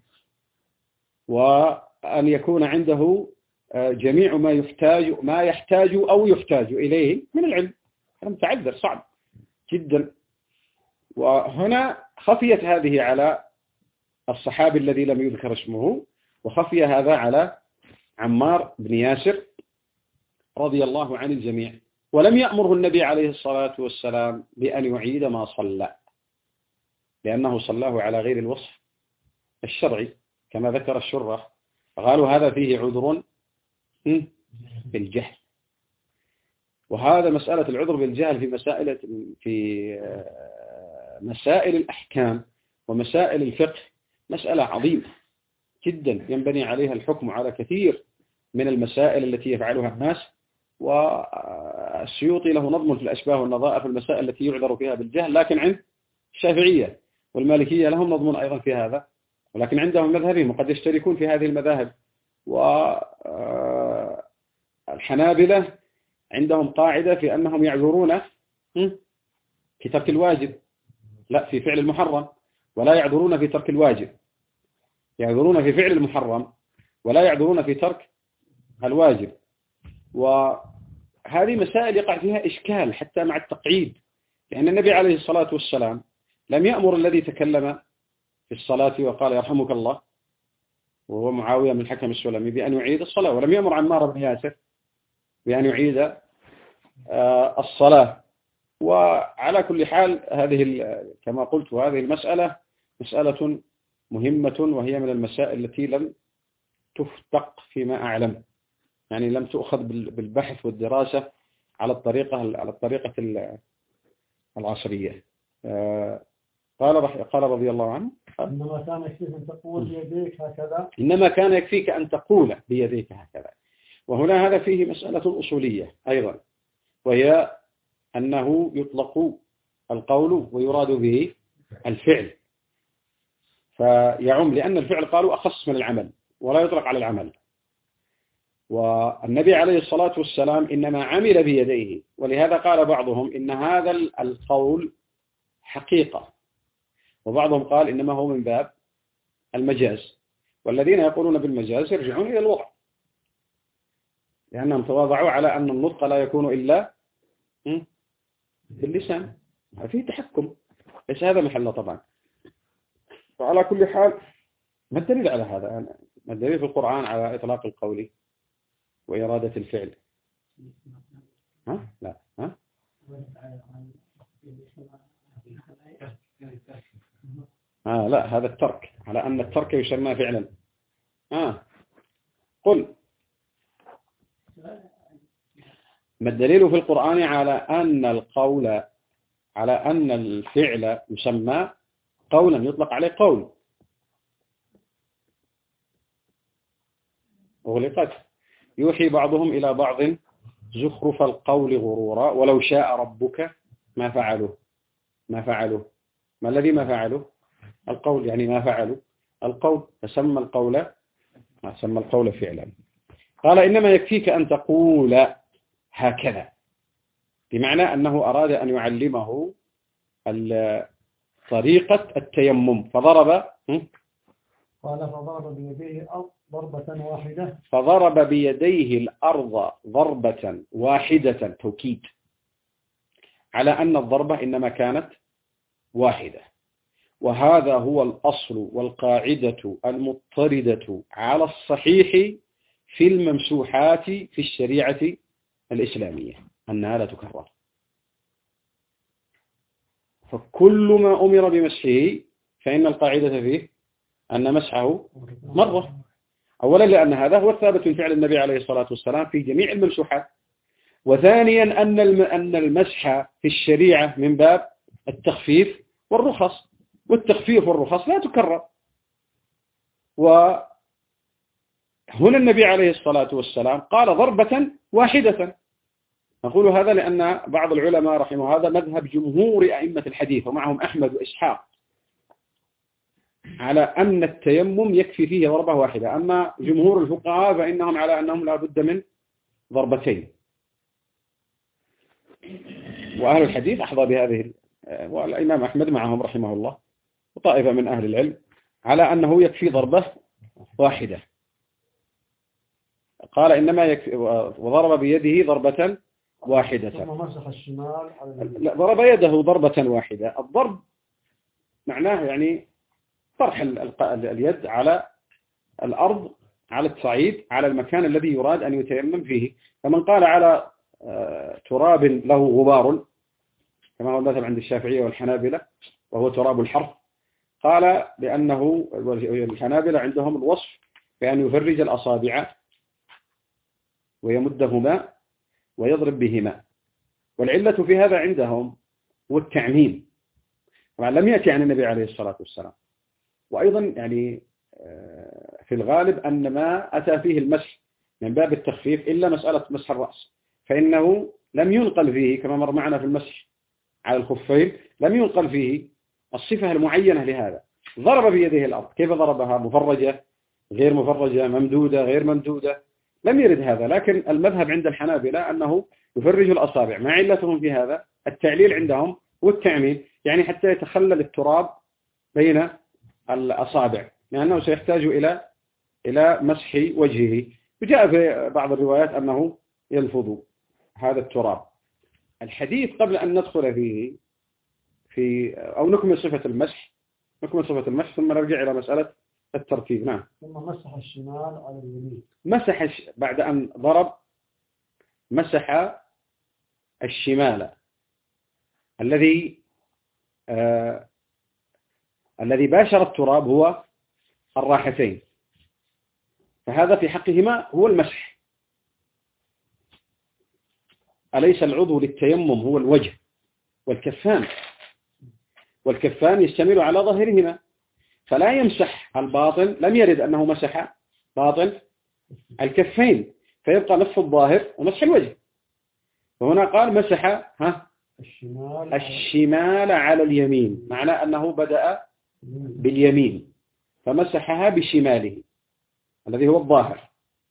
وأن يكون عنده جميع ما يحتاج ما يحتاج أو يحتاج إليه من العلم. هذا متعذر صعب جدا. وهنا خفيت هذه على الصحابي الذي لم يذكر اسمه، وخفي هذا على عمار بن ياسر رضي الله عن الجميع. ولم يأمره النبي عليه الصلاة والسلام بأن يعيد ما صلى، لأنه صلاه على غير الوصف الشرعي كما ذكر الشراح. فقالوا هذا فيه عذر بالجهل. وهذا مسألة العذر بالجهل في مسائل في مسائل الأحكام ومسائل الفقه مسألة عظيمة جدا ينبني عليها الحكم على كثير من المسائل التي يفعلها الناس. والسيوطي له نظم في الأشباه والنظائر في المسائل التي يعذر فيها بالجهل، لكن عند الشافعية والمالكية لهم نظم أيضا في هذا، ولكن عندهم مذهبهم وقد يشتركون في هذه المذاهب. والحنابلة عندهم قاعدة في أنهم يعذرون في ترك الواجب، لا في فعل المحرم، ولا يعذرون في ترك الواجب. يعذرون في فعل المحرم ولا يعذرون في ترك الواجب. وهذه مسائل يقع فيها إشكال حتى مع التقعيد، لأن النبي عليه الصلاة والسلام لم يأمر الذي تكلم في الصلاة وقال يرحمك الله وهو معاوية من الحكم السلمي بأن يعيد الصلاة، ولم يأمر عمار بن ياسر بأن يعيد الصلاة. وعلى كل حال هذه كما قلت هذه المسألة مسألة مهمة، وهي من المسائل التي لم تفتق فيما أعلم يعني لم تؤخذ بالبحث والدراسة على الطريقة على الطريقة العصرية. قال قال رضي الله عنه إنما كان يكفيك أن تقول بيديك هكذا إنما كان يكفيك أن تقول بيديك هكذا. وهنا هذا فيه مسألة أصولية أيضا، وهي أنه يطلق القول ويراد به الفعل، فيعم، لأن الفعل قالوا أخص من العمل ولا يطلق على العمل. والنبي عليه الصلاة والسلام إنما عمل بيديه، ولهذا قال بعضهم إن هذا القول حقيقة، وبعضهم قال إنما هو من باب المجاز، والذين يقولون بالمجاز يرجعون إلى الوضع، لأنهم تواضعوا على أن النطق لا يكون إلا باللسان، فيه تحكم، ليس هذا محله طبعا. وعلى كل حال ما الدليل على هذا؟ ما الدليل في القرآن على إطلاق القول وإرادة الفعل؟ ها؟ لا ها؟ آه لا، هذا الترك، على أن الترك يسمى فعلا. آه قل ما الدليل في القرآن على أن القول، على أن الفعل يسمى قولا، يطلق عليه قول؟ أغلقت. يوحي بعضهم إلى بعض زخرف القول غرورا ولو شاء ربك ما فعلوا ما فعلوا ما الذي ما فعلوا؟ القول، يعني ما فعلوا القول، فسمى القول سمى القول فعلا. قال إنما يكفيك أن تقول هكذا، بمعنى أنه أراد أن يعلمه طريقة التيمم، فضرب قال فضرب بيديه ضربة واحدة فضرب بيديه الأرض ضربة واحدة، توكيد على أن الضربة إنما كانت واحدة. وهذا هو الأصل والقاعدة المضطردة على الصحيح في الممسوحات في الشريعة الإسلامية، أنها لا تكرر. فكل ما أمر بمسحه فإن القاعدة فيه أن مسحه مرة، أولا لأن هذا هو الثابت من فعل النبي عليه الصلاة والسلام في جميع الممسوحات، وثانيا أن أن المسح في الشريعة من باب التخفيف والرخص، والتخفيف والرخص لا تكرر. وهنا النبي عليه الصلاة والسلام قال ضربة واحدة. نقول هذا لأن بعض العلماء رحمه هذا مذهب جمهور أئمة الحديث ومعهم أحمد وإسحاق على أن التيمم يكفي فيه ضربة واحدة، أما جمهور الفقهاء فإنهم على أنهم لا بد من ضربتين. وأهل الحديث أحظى بهذه، والإمام أحمد معهم رحمه الله وطائفة من أهل العلم على أنه يكفي ضربة واحدة. قال إنما يكفي، وضرب بيده ضربة واحدة. ثم مسح الشمال على لا، ضرب يده ضربة واحدة. الضرب معناه يعني طرح اليد على الأرض، على الصعيد، على المكان الذي يراد أن يتيمم فيه. فمن قال على تراب له غبار كما هو المذهب عند الشافعية والحنابلة وهو تراب الحرث، قال بأنه الحنابلة عندهم الوصف بأن يفرج الأصابع ويمدهما ويضرب بهما، والعلة في هذا عندهم هو التعميم، طبعا لم يأتي عن النبي عليه الصلاة والسلام. وأيضا يعني في الغالب أن ما أتى فيه المسح من باب التخفيف إلا مسألة مسح الرأس، فإنه لم ينقل فيه كما مر معنا في المسح على الخفين، لم ينقل فيه الصفة المعينة لهذا. ضرب بيده الأرض، كيف ضربها؟ مفرجة، غير مفرجة، ممدودة، غير ممدودة، لم يرد هذا. لكن المذهب عند الحنابلة أنه يفرج الأصابع، ما علتهم في هذا؟ التعليل عندهم والتعميم، يعني حتى يتخلل التراب بين الأصابع، لأنه سيحتاج إلى إلى مسح وجهه. وجاء في بعض الروايات أنه يلفظ هذا التراب. الحديث قبل أن ندخل فيه في أو نكمل صفة المسح، نكمل صفة المسح ثم نرجع إلى مسألة الترتيب. نعم. ثم مسح الشمال على اليمين. مسح بعد أن ضرب مسح الشمال الذي آه الذي باشر التراب هو الراحتين، فهذا في حقهما هو المسح. أليس العضو للتيمم هو الوجه والكفان، والكفان يشتمل على ظاهرهما، فلا يمسح الباطن، لم يرد أنه مسح باطن الكفين، فيبقى نصف الظاهر ومسح الوجه. وهنا قال مسح ها الشمال, الشمال على اليمين، معنى أنه بدأ باليمين فمسحها بشماله الذي هو الظاهر،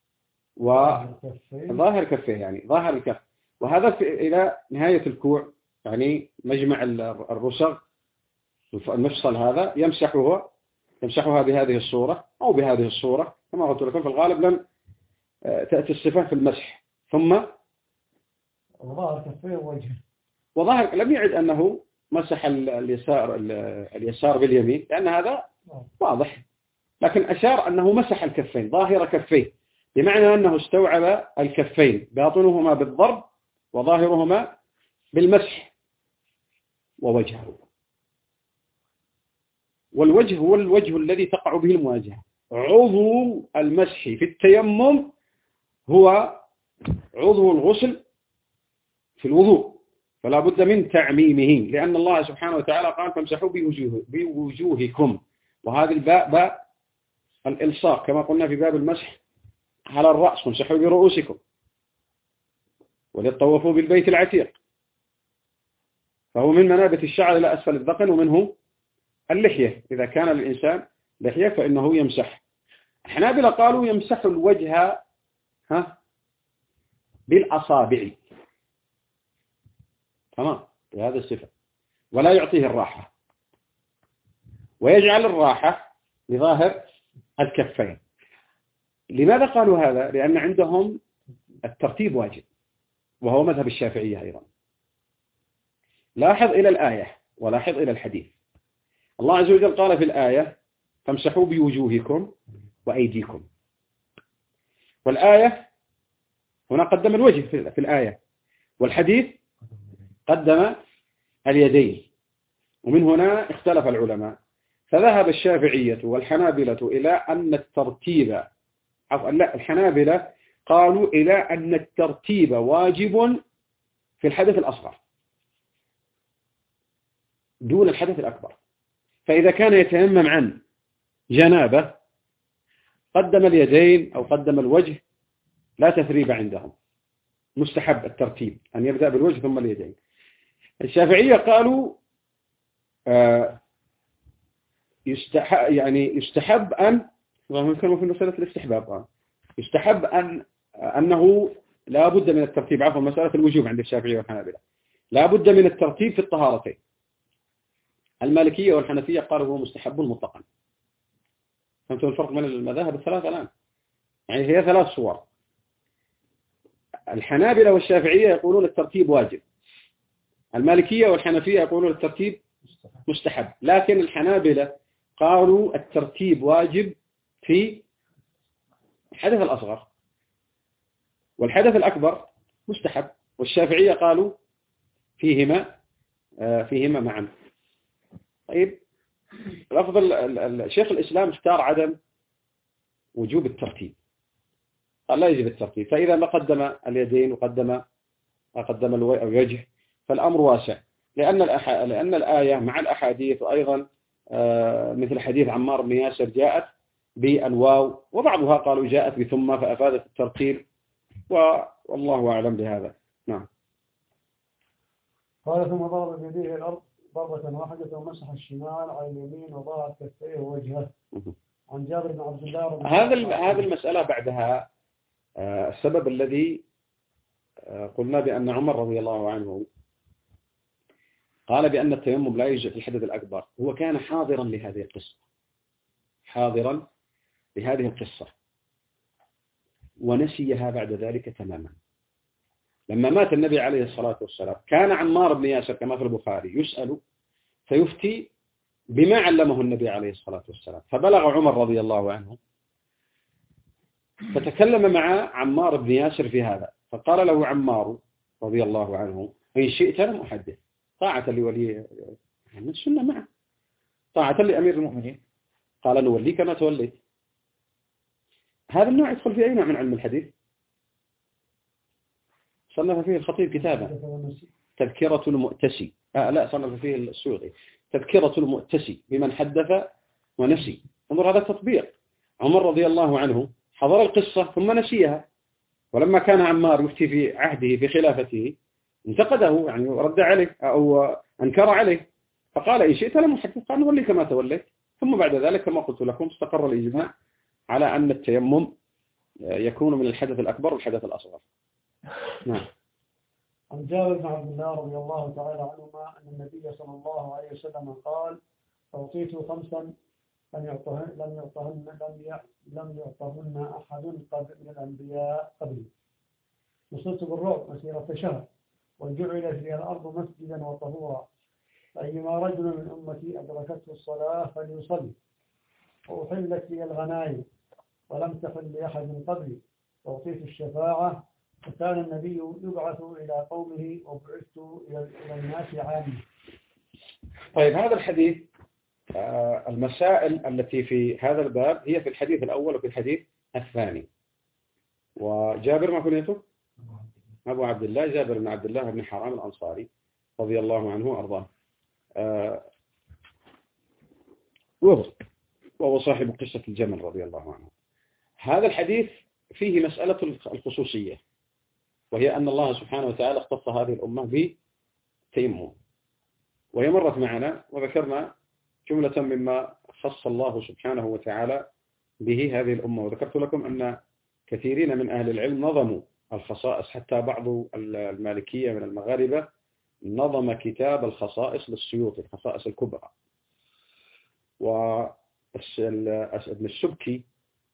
وظاهر كفه يعني ظاهر الكف، وهذا إلى نهاية الكوع، يعني مجمع الرسغ المفصل هذا يمسحه يمسحها بهذه الصورة أو بهذه الصورة كما قلت لكم. في الغالب لم تأتي الصفة في المسح. ثم وظاهر كفه ووجهه، وظاهر لم يعد أنه مسح اليسار اليسار باليمين لأن هذا واضح، لكن أشار أنه مسح الكفين ظاهر كفيه، بمعنى أنه استوعب الكفين باطنهما بالضرب وظاهرهما بالمسح ووجهه. والوجه هو الوجه الذي تقع به المواجهة. عضو المسح في التيمم هو عضو الغسل في الوضوء، فلا بد من تعميمه، لأن الله سبحانه وتعالى قال فامسحوا بوجوه بوجوهكم، وهذه الباء باء الإلصاق كما قلنا في باب المسح على الرأس، فامسحوا برؤوسكم وليطوفوا بالبيت العتيق، فهو من منابت الشعر إلى أسفل الذقن، ومنه اللحية، إذا كان للإنسان لحية فإنه يمسح. الحنابلة قالوا يمسح الوجه ها بالأصابع، تمام بهذا الصفة، ولا يعطيه الراحة، ويجعل الراحة لظاهر الكفين. لماذا قالوا هذا؟ لأن عندهم الترتيب واجب، وهو مذهب الشافعية أيضا. لاحظ إلى الآية ولاحظ إلى الحديث. الله عز وجل قال في الآية فامسحوا بوجوهكم وأيديكم، والآية هنا قدم الوجه في الآية، والحديث قدم اليدين. ومن هنا اختلف العلماء، فذهب الشافعية والحنابلة إلى أن الترتيب عفوا لا الحنابلة قالوا إلى أن الترتيب واجب في الحدث الأصغر دون الحدث الأكبر. فإذا كان يتيمم عن جنابة قدم اليدين أو قدم الوجه، لا تثريب عندهم، مستحب الترتيب أن يبدأ بالوجه ثم اليدين. الشافعية قالوا آه يستحب يعني يستحب أن كانوا في مسألة الاستحباب يستحب أن أنه لا بد من الترتيب عفوا مسألة الوجوب عند الشافعية والحنابلة لا بد من الترتيب في الطهارتين. المالكية والحنفية قالوا هو مستحب مطلقا. فهمتوا الفرق بين المذاهب الثلاثة الآن؟ يعني هي ثلاث صور. الحنابلة والشافعية يقولون الترتيب واجب، المالكية والحنفية يقولون الترتيب مستحب، لكن الحنابلة قالوا الترتيب واجب في الحدث الأصغر، والحدث الأكبر مستحب. والشافعية قالوا فيهما فيهما معا. طيب الأفضل الشيخ الإسلام اختار عدم وجوب الترتيب، قال لا يجب الترتيب، فإذا ما قدم اليدين وقدم قدم الوجه فالأمر واسع، لأن الأح... لأن الآية مع الأحاديث، وأيضا مثل حديث عمار بن ياسر جاءت بالواو، وبعضها قالوا جاءت بثم فأفادت الترتيب، والله أعلم بهذا. نعم. قال ثم ضرب بيديه الأرض ضربة واحدة ومسح الشمال على اليمين وضاعت كفيه ووجهه. عن جابر بن عبد الله هذا هذه المسألة بعدها السبب الذي قلنا بأن عمر رضي الله عنه قال بأن التيمم لا يوجد في الحدث الأكبر، هو كان حاضرا لهذه القصة حاضرا لهذه القصة ونسيها بعد ذلك تماما. لما مات النبي عليه الصلاة والسلام كان عمار بن ياسر كما في البخاري يسأل فيفتي بما علمه النبي عليه الصلاة والسلام، فبلغ عمر رضي الله عنه فتكلم مع عمار بن ياسر في هذا، فقال له عمار رضي الله عنه إن شئت لم أحدث، طاعة لولي من السنة معه، طاعة لأمير المؤمنين، قال نوليك ما توليت. هذا النوع يدخل في أي نوع من علم الحديث؟ صنف فيه الخطيب كتابا تذكرة المؤتسي. آه لا صنف فيه السيوطي تذكرة المؤتسي بمن حدث ونسي. انظر هذا التطبيق. عمر رضي الله عنه حضر القصة ثم نسيها، ولما كان عمار يفتي في عهده في خلافته انتقده، يعني رد عليه أو أنكر عليه، فقال إن شئت لم أحدث، قال نولي كما توليت. ثم بعد ذلك كما قلت لكم استقر الإجماع على أن التيمم يكون من الحدث الأكبر والحدث الأصغر. نعم. عن جابر بن عبد الله رضي الله تعالى عنهما أن النبي صلى الله عليه وسلم قال: أعطيت خمسا لم يعطهن لم يعطهن لم يعطهن أحد قبل من الأنبياء قبلي. وصلت بالرعب مسيرة شهر، وجعلت لي الأرض مسجدا وطهورا، فأيما رجل من أمتي أدركته الصلاة فليصلي. وأحلت لي الغنائم ولم تحل لأحد قبلي، وأعطيت الشفاعة، فكان النبي يبعث إلى قومه وبعثت إلى الناس عامة. طيب هذا الحديث المسائل التي في هذا الباب هي في الحديث الأول وفي الحديث الثاني. وجابر ما كنيته؟ أبو عبد الله، جابر بن عبد الله بن حرام الأنصاري رضي الله عنه وأرضاه، وهو صاحب قصة الجمل رضي الله عنه. هذا الحديث فيه مسألة الخصوصية، وهي أن الله سبحانه وتعالى اختص هذه الأمة بتيمم، وهي مرت معنا وذكرنا جملة مما خص الله سبحانه وتعالى به هذه الأمة. وذكرت لكم أن كثيرين من أهل العلم نظموا الخصائص، حتى بعض المالكية من المغاربة نظم كتاب الخصائص للسيوطي، الخصائص الكبرى. وابن السبكي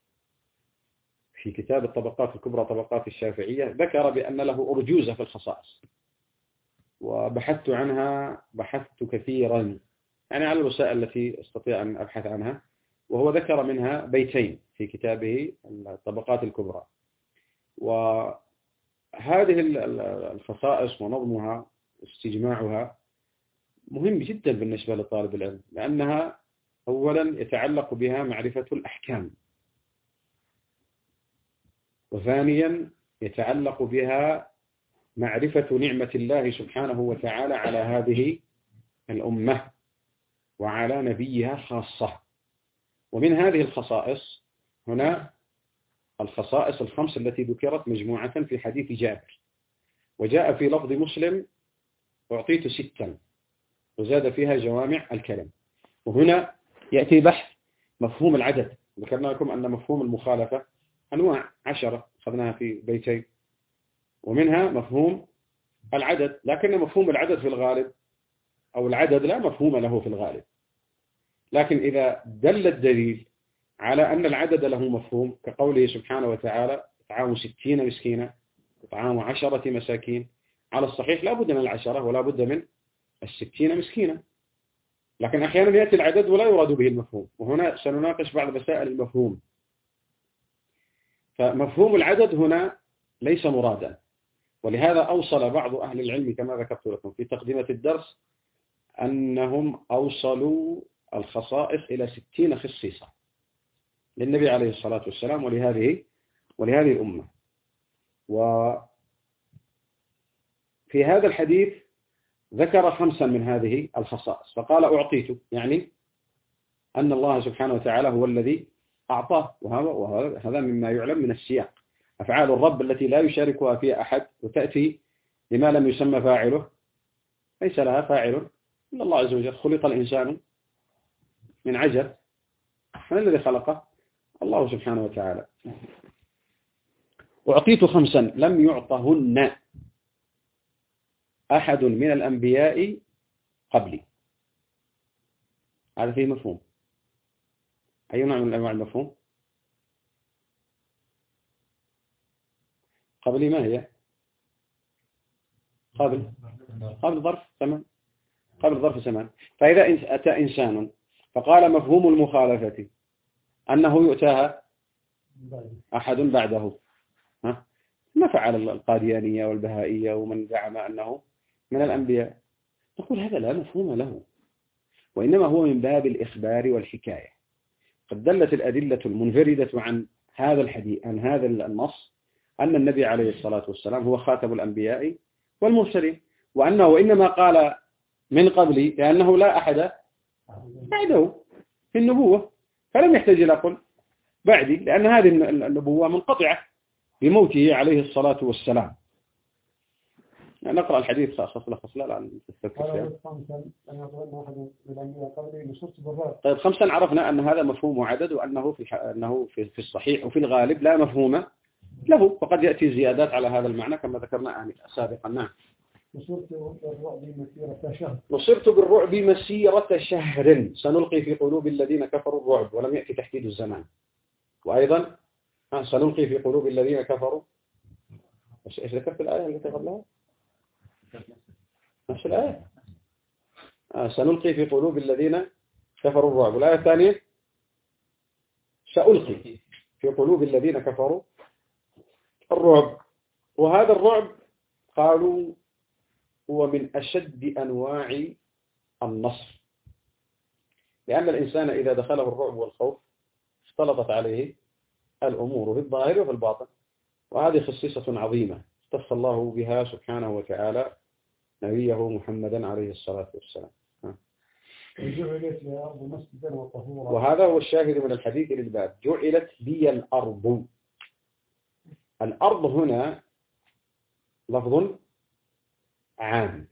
في كتاب الطبقات الكبرى طبقات الشافعية ذكر بأن له أرجوزة في الخصائص، وبحثت عنها بحثت كثيرا يعني على الوسائل التي استطيع أن أبحث عنها، وهو ذكر منها بيتين في كتابه الطبقات الكبرى. وهذه الخصائص ونظمها استجماعها مهم جدا بالنسبة لطالب العلم، لأنها أولا يتعلق بها معرفة الأحكام، وثانيا يتعلق بها معرفة نعمة الله سبحانه وتعالى على هذه الأمة وعلى نبيها خاصة. ومن هذه الخصائص هنا الخصائص الخمس التي ذكرت مجموعة في حديث جابر، وجاء في لفظ مسلم: أعطيت ستا، وزاد فيها جوامع الكلم. وهنا يأتي بحث مفهوم العدد. ذكرنا لكم أن مفهوم المخالفة أنواع عشرة أخذناها في بيتين، ومنها مفهوم العدد، لكن مفهوم العدد في الغالب أو العدد لا مفهوم له في الغالب، لكن إذا دل الدليل على أن العدد له مفهوم كقوله سبحانه وتعالى: إطعام ستين مسكينا، إطعام عشرة مساكين، على الصحيح لا بد من العشرة ولا بد من الستين مسكينا، لكن أحيانا يأتي العدد ولا يراد به المفهوم، وهنا سنناقش بعض مسائل المفهوم. فمفهوم العدد هنا ليس مرادا، ولهذا أوصل بعض أهل العلم كما ذكرت لكم في تقدمة الدرس أنهم أوصلوا الخصائص إلى ستين خصيصة للنبي عليه الصلاة والسلام ولهذه ولهذه الأمة. وفي هذا الحديث ذكر خمسا من هذه الخصائص، فقال: أعطيت، يعني أن الله سبحانه وتعالى هو الذي أعطاه، وهذا مما يعلم من السياق. أفعال الرب التي لا يشاركها فيها أحد وتأتي لما لم يسمى فاعله، ليس لها فاعل إلا الله عز وجل. خلق الإنسان من عجل، من الذي خلقه؟ الله سبحانه وتعالى. أعطيت خمسا لم يعطهن أحد من الأنبياء قبلي. هذا فيه مفهوم. أي نوع من أنواع المفهوم؟ قبلي ما هي؟ قبل قبل ظرف زمان، قبل ظرف زمان. فإذا أتى إنسان فقال مفهوم المخالفة أنه يؤتاها أحد بعده، ها؟ ما فعل القاديانية والبهائية ومن زعم أنه من الأنبياء؟ نقول هذا لا مفهوم له، وإنما هو من باب الإخبار والحكاية. قد دلت الأدلة المنفردة عن هذا الحديث عن هذا النص أن النبي عليه الصلاة والسلام هو خاتم الأنبياء والمرسلين، وأنه إنما قال من قبلي لأنه لا أحد بعده في النبوة، فلم يحتاج إلى قل بعدي، لأن هذه النبوة منقطعة بموته عليه الصلاة والسلام. نقرأ الحديث خصلة خصلة الآن تستذكر. طيب خمسا عرفنا أن هذا مفهوم عدد، وأنه في أنه في الصحيح وفي الغالب لا مفهوم له، فقد يأتي زيادات على هذا المعنى كما ذكرنا سابقا. نعم. نصرت بالرعب مسيرة شهر نصرت بالرعب مسيرة شهر سنلقي في قلوب الذين كفروا الرعب، ولم يأتي تحديد الزمان. وأيضا سنلقي في قلوب الذين كفروا، ايش ذكرت الآية التي قبلها؟ نفس الآية. آه سنلقي في قلوب الذين كفروا الرعب. والآية الثانية سألقي في قلوب الذين كفروا الرعب. وهذا الرعب قالوا هو من أشد أنواع النصر، لأن الإنسان إذا دخله الرعب والخوف اختلطت عليه الأمور في الظاهر وفي الباطن، وهذه خصيصة عظيمة اختص الله بها سبحانه وتعالى نبيه محمدا عليه الصلاة والسلام. وهذا هو الشاهد من الحديث للباب، جعلت لي الأرض. الأرض هنا لفظ عام،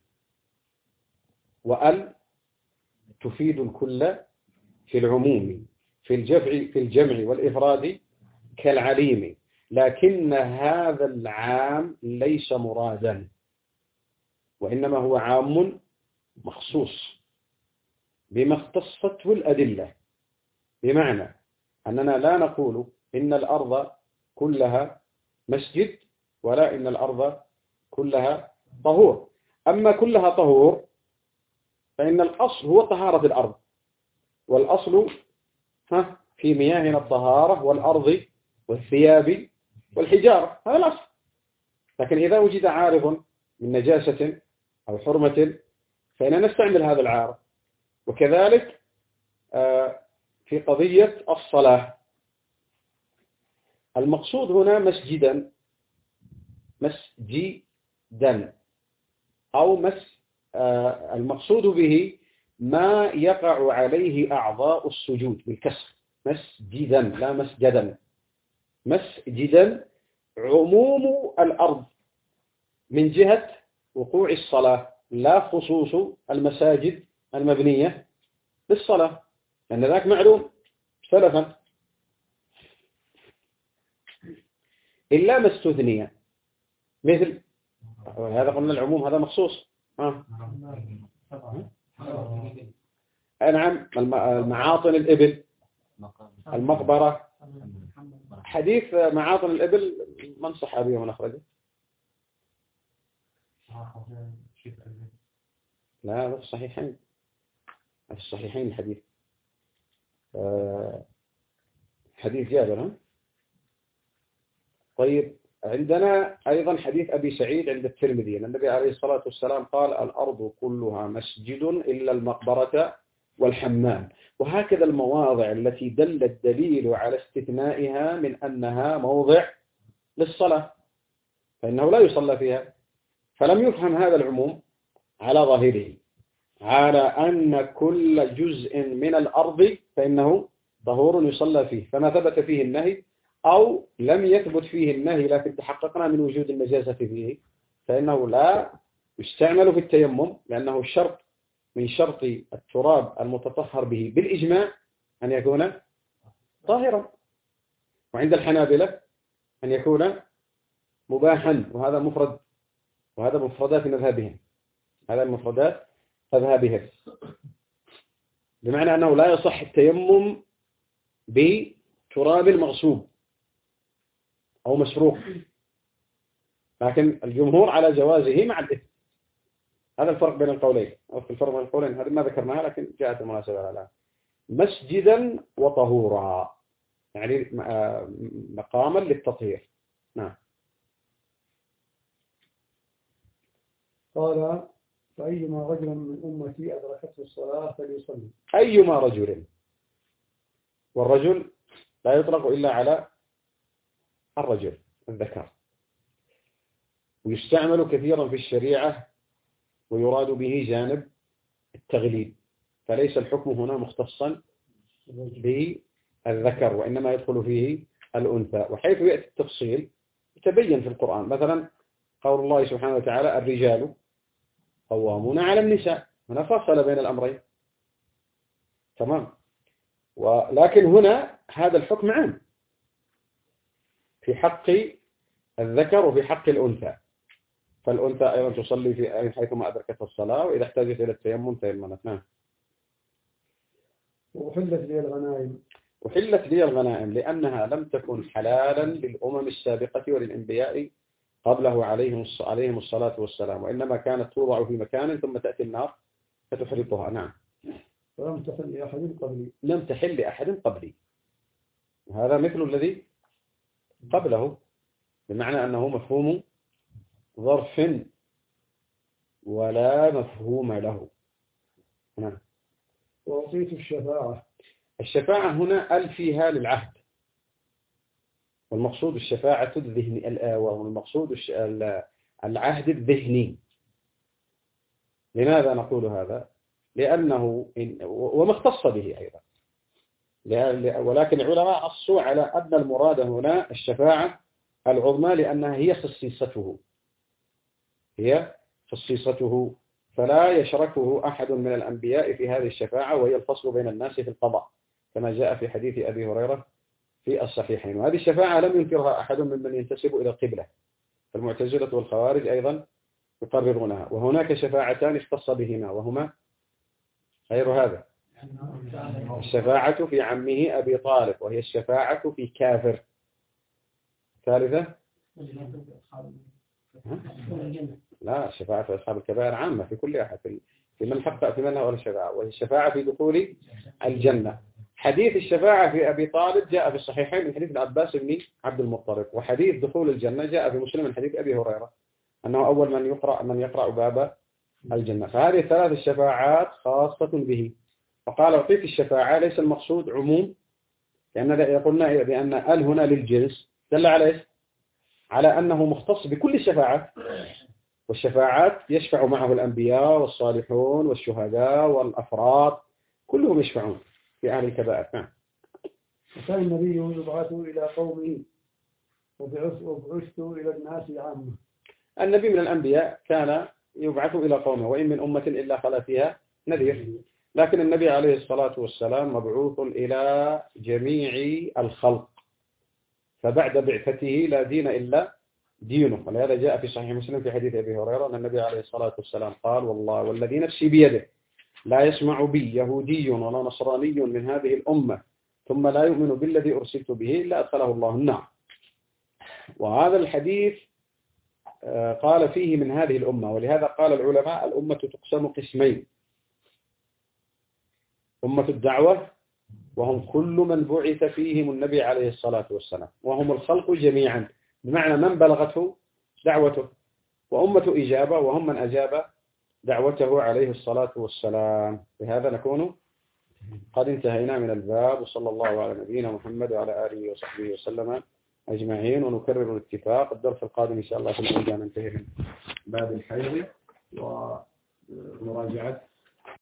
وأل تفيد الكل في العموم في الجمع في الجمع والإفراد كالعليم، لكن هذا العام ليس مرادا، وإنما هو عام مخصوص بما اختصته الأدلة، بمعنى أننا لا نقول إن الأرض كلها مسجد ولا إن الأرض كلها طهور. أما كلها طهور فإن الأصل هو طهارة الأرض، والأصل ها في مياهنا الطهارة والأرض والثياب والحجارة، هذا الأصل. لكن إذا وجد عارض من نجاسة أو حرمة فإننا نستعمل هذا العارض. وكذلك في قضية الصلاة، المقصود هنا مسجدا مسجدا أو مس المقصود به ما يقع عليه أعضاء السجود بالكسر، مسجدا لا مسجدا. مسجدا عموم الأرض من جهة وقوع الصلاة، لا خصوص المساجد المبنية للصلاة، لأن ذاك معلوم سلفا، إلا ما استثني مثل هذا. قلنا العموم هذا مخصوص. آه. نعم، المعاطن الإبل، المقبرة. حديث معاطن الإبل من صحابي ومن أخرجه؟ لا، في الصحيحين، في الصحيحين الحديث حديث جابر. طيب عندنا أيضا حديث أبي سعيد عند الترمذي أن النبي عليه الصلاة والسلام قال الأرض كلها مسجد إلا المقبرة والحمام. وهكذا المواضع التي دل الدليل على استثنائها من أنها موضع للصلاة فإنه لا يصلى فيها، فلم يفهم هذا العموم على ظاهره على أن كل جزء من الأرض فإنه طهور يصلى فيه، فما ثبت فيه النهي أو لم يثبت فيه النهي لكن تحققنا من وجود النجاسة فيه فإنه لا يستعمل في التيمم، لأنه شرط من شرط التراب المتطهر به بالإجماع أن يكون طاهرا، وعند الحنابلة أن يكون مباحا، وهذا مفرد، وهذا مفردات مذهبهم، هذا المفردات مذهبهم، بمعنى أنه لا يصح التيمم بتراب مغصوب أو مسروق، لكن الجمهور على جوازه مع الإثم. هذا الفرق بين القولين، أو في الفرق بين القولين هذه ما ذكرناها لكن جاءت المناسبة الآن. مسجدا وطهورا يعني مقاما للتطهير. نعم. قال فأيما رجل من أمتي أدركته الصلاة فليصلي. أيما رجل، والرجل لا يطلق إلا على الرجل الذكر، ويستعمل كثيرا في الشريعة ويراد به جانب التغليب، فليس الحكم هنا مختصا بالذكر وإنما يدخل فيه الأنثى. وحيث يأتي التفصيل يتبين في القرآن، مثلا قول الله سبحانه وتعالى الرجال قوامون على النساء، هنا فصل بين الأمرين، تمام. ولكن هنا هذا الحكم عام في حق الذكر وفي حق الأنثى، فالأنثى أيضا تصلي في حيثما أدركت الصلاة، وإذا احتاجت إلى التيمم تيممت. نعم. وحلت لي الغنائم وحلت لي الغنائم لأنها لم تكن حلالا للأمم السابقة وللأنبياء قبله عليهم عليهم الصلاة والسلام، وإنما كانت توضع في مكان ثم تأتي النار فتحرقها. نعم. ولم تحل لأحد قبلي لم تحل لأحد قبلي، هذا مثل الذي قبله، بمعنى أنه مفهوم ظرف ولا مفهوم له. نعم. وأعطيت الشفاعة. الشفاعة هنا ال فيها للعهد، والمقصود الشفاعة الذهني، والمقصود العهد الذهني. لماذا نقول هذا؟ لأنه وما اختص به أيضا، ولكن العلماء نصوا على أن المراد هنا الشفاعة العظمى، لأنها هي خصيصته هي خصيصته فلا يشركه أحد من الأنبياء في هذه الشفاعة، وهي الفصل بين الناس في القضاء كما جاء في حديث أبي هريرة في الصحيحين. وهذه الشفاعة لم ينكرها أحد ممن ينتسب إلى القبلة، فالمعتزلة والخوارج أيضا يقررونها. وهناك شفاعتان اختص بهما، وهما غير هذا: الشفاعة في عمه أبي طالب، وهي الشفاعة في كافر. ثالثة لا، الشفاعة في أصحاب الكبائر عامة في كل أحد، في من حق في من هو الشفاعة، وهي الشفاعة في دخول الجنة. حديث الشفاعة في أبي طالب جاء في الصحيحين من حديث العباس بن عبد المطلب، وحديث دخول الجنة جاء في مسلم من حديث أبي هريرة أنه أول من يقرأ من يقرأ باب الجنة. فهذه الثلاث الشفاعات خاصة به. فقال أعطيك الشفاعة ليس المقصود عموم، لأن قلنا بأن ال هنا للجنس دل على على أنه مختص بكل الشفاعات، والشفاعات يشفع معه الأنبياء والصالحون والشهداء والأفراد، كلهم يشفعون في أهل الكبائر. نعم. وكان النبي يبعث إلى قومه وبعثت إلى الناس عامة. النبي من الأنبياء كان يبعث إلى قومه، وإن من أمة إلا خلا فيها نذير، لكن النبي عليه الصلاة والسلام مبعوث إلى جميع الخلق، فبعد بعثته لا دين إلا دينه. ولهذا جاء في صحيح مسلم في حديث أبي هريرة أن النبي عليه الصلاة والسلام قال: والله والذي نفسي بيده لا يسمع بي يهودي ولا نصراني من هذه الأمة ثم لا يؤمن بالذي أرسلت به إلا أدخله الله النار. وهذا الحديث قال فيه من هذه الأمة، ولهذا قال العلماء الأمة تقسم قسمين: أمة الدعوة وهم كل من بعث فيهم النبي عليه الصلاة والسلام، وهم الخلق جميعا، بمعنى من بلغته دعوته، وأمة إجابة وهم من أجاب دعوته عليه الصلاة والسلام. بهذا نكون قد انتهينا من الباب، وصلى الله على نبينا محمد وعلى آله وصحبه وسلم أجمعين. ونكرر الاتفاق الدرس القادم إن شاء الله في الأيام ننتهي من باب الحيض ومراجعة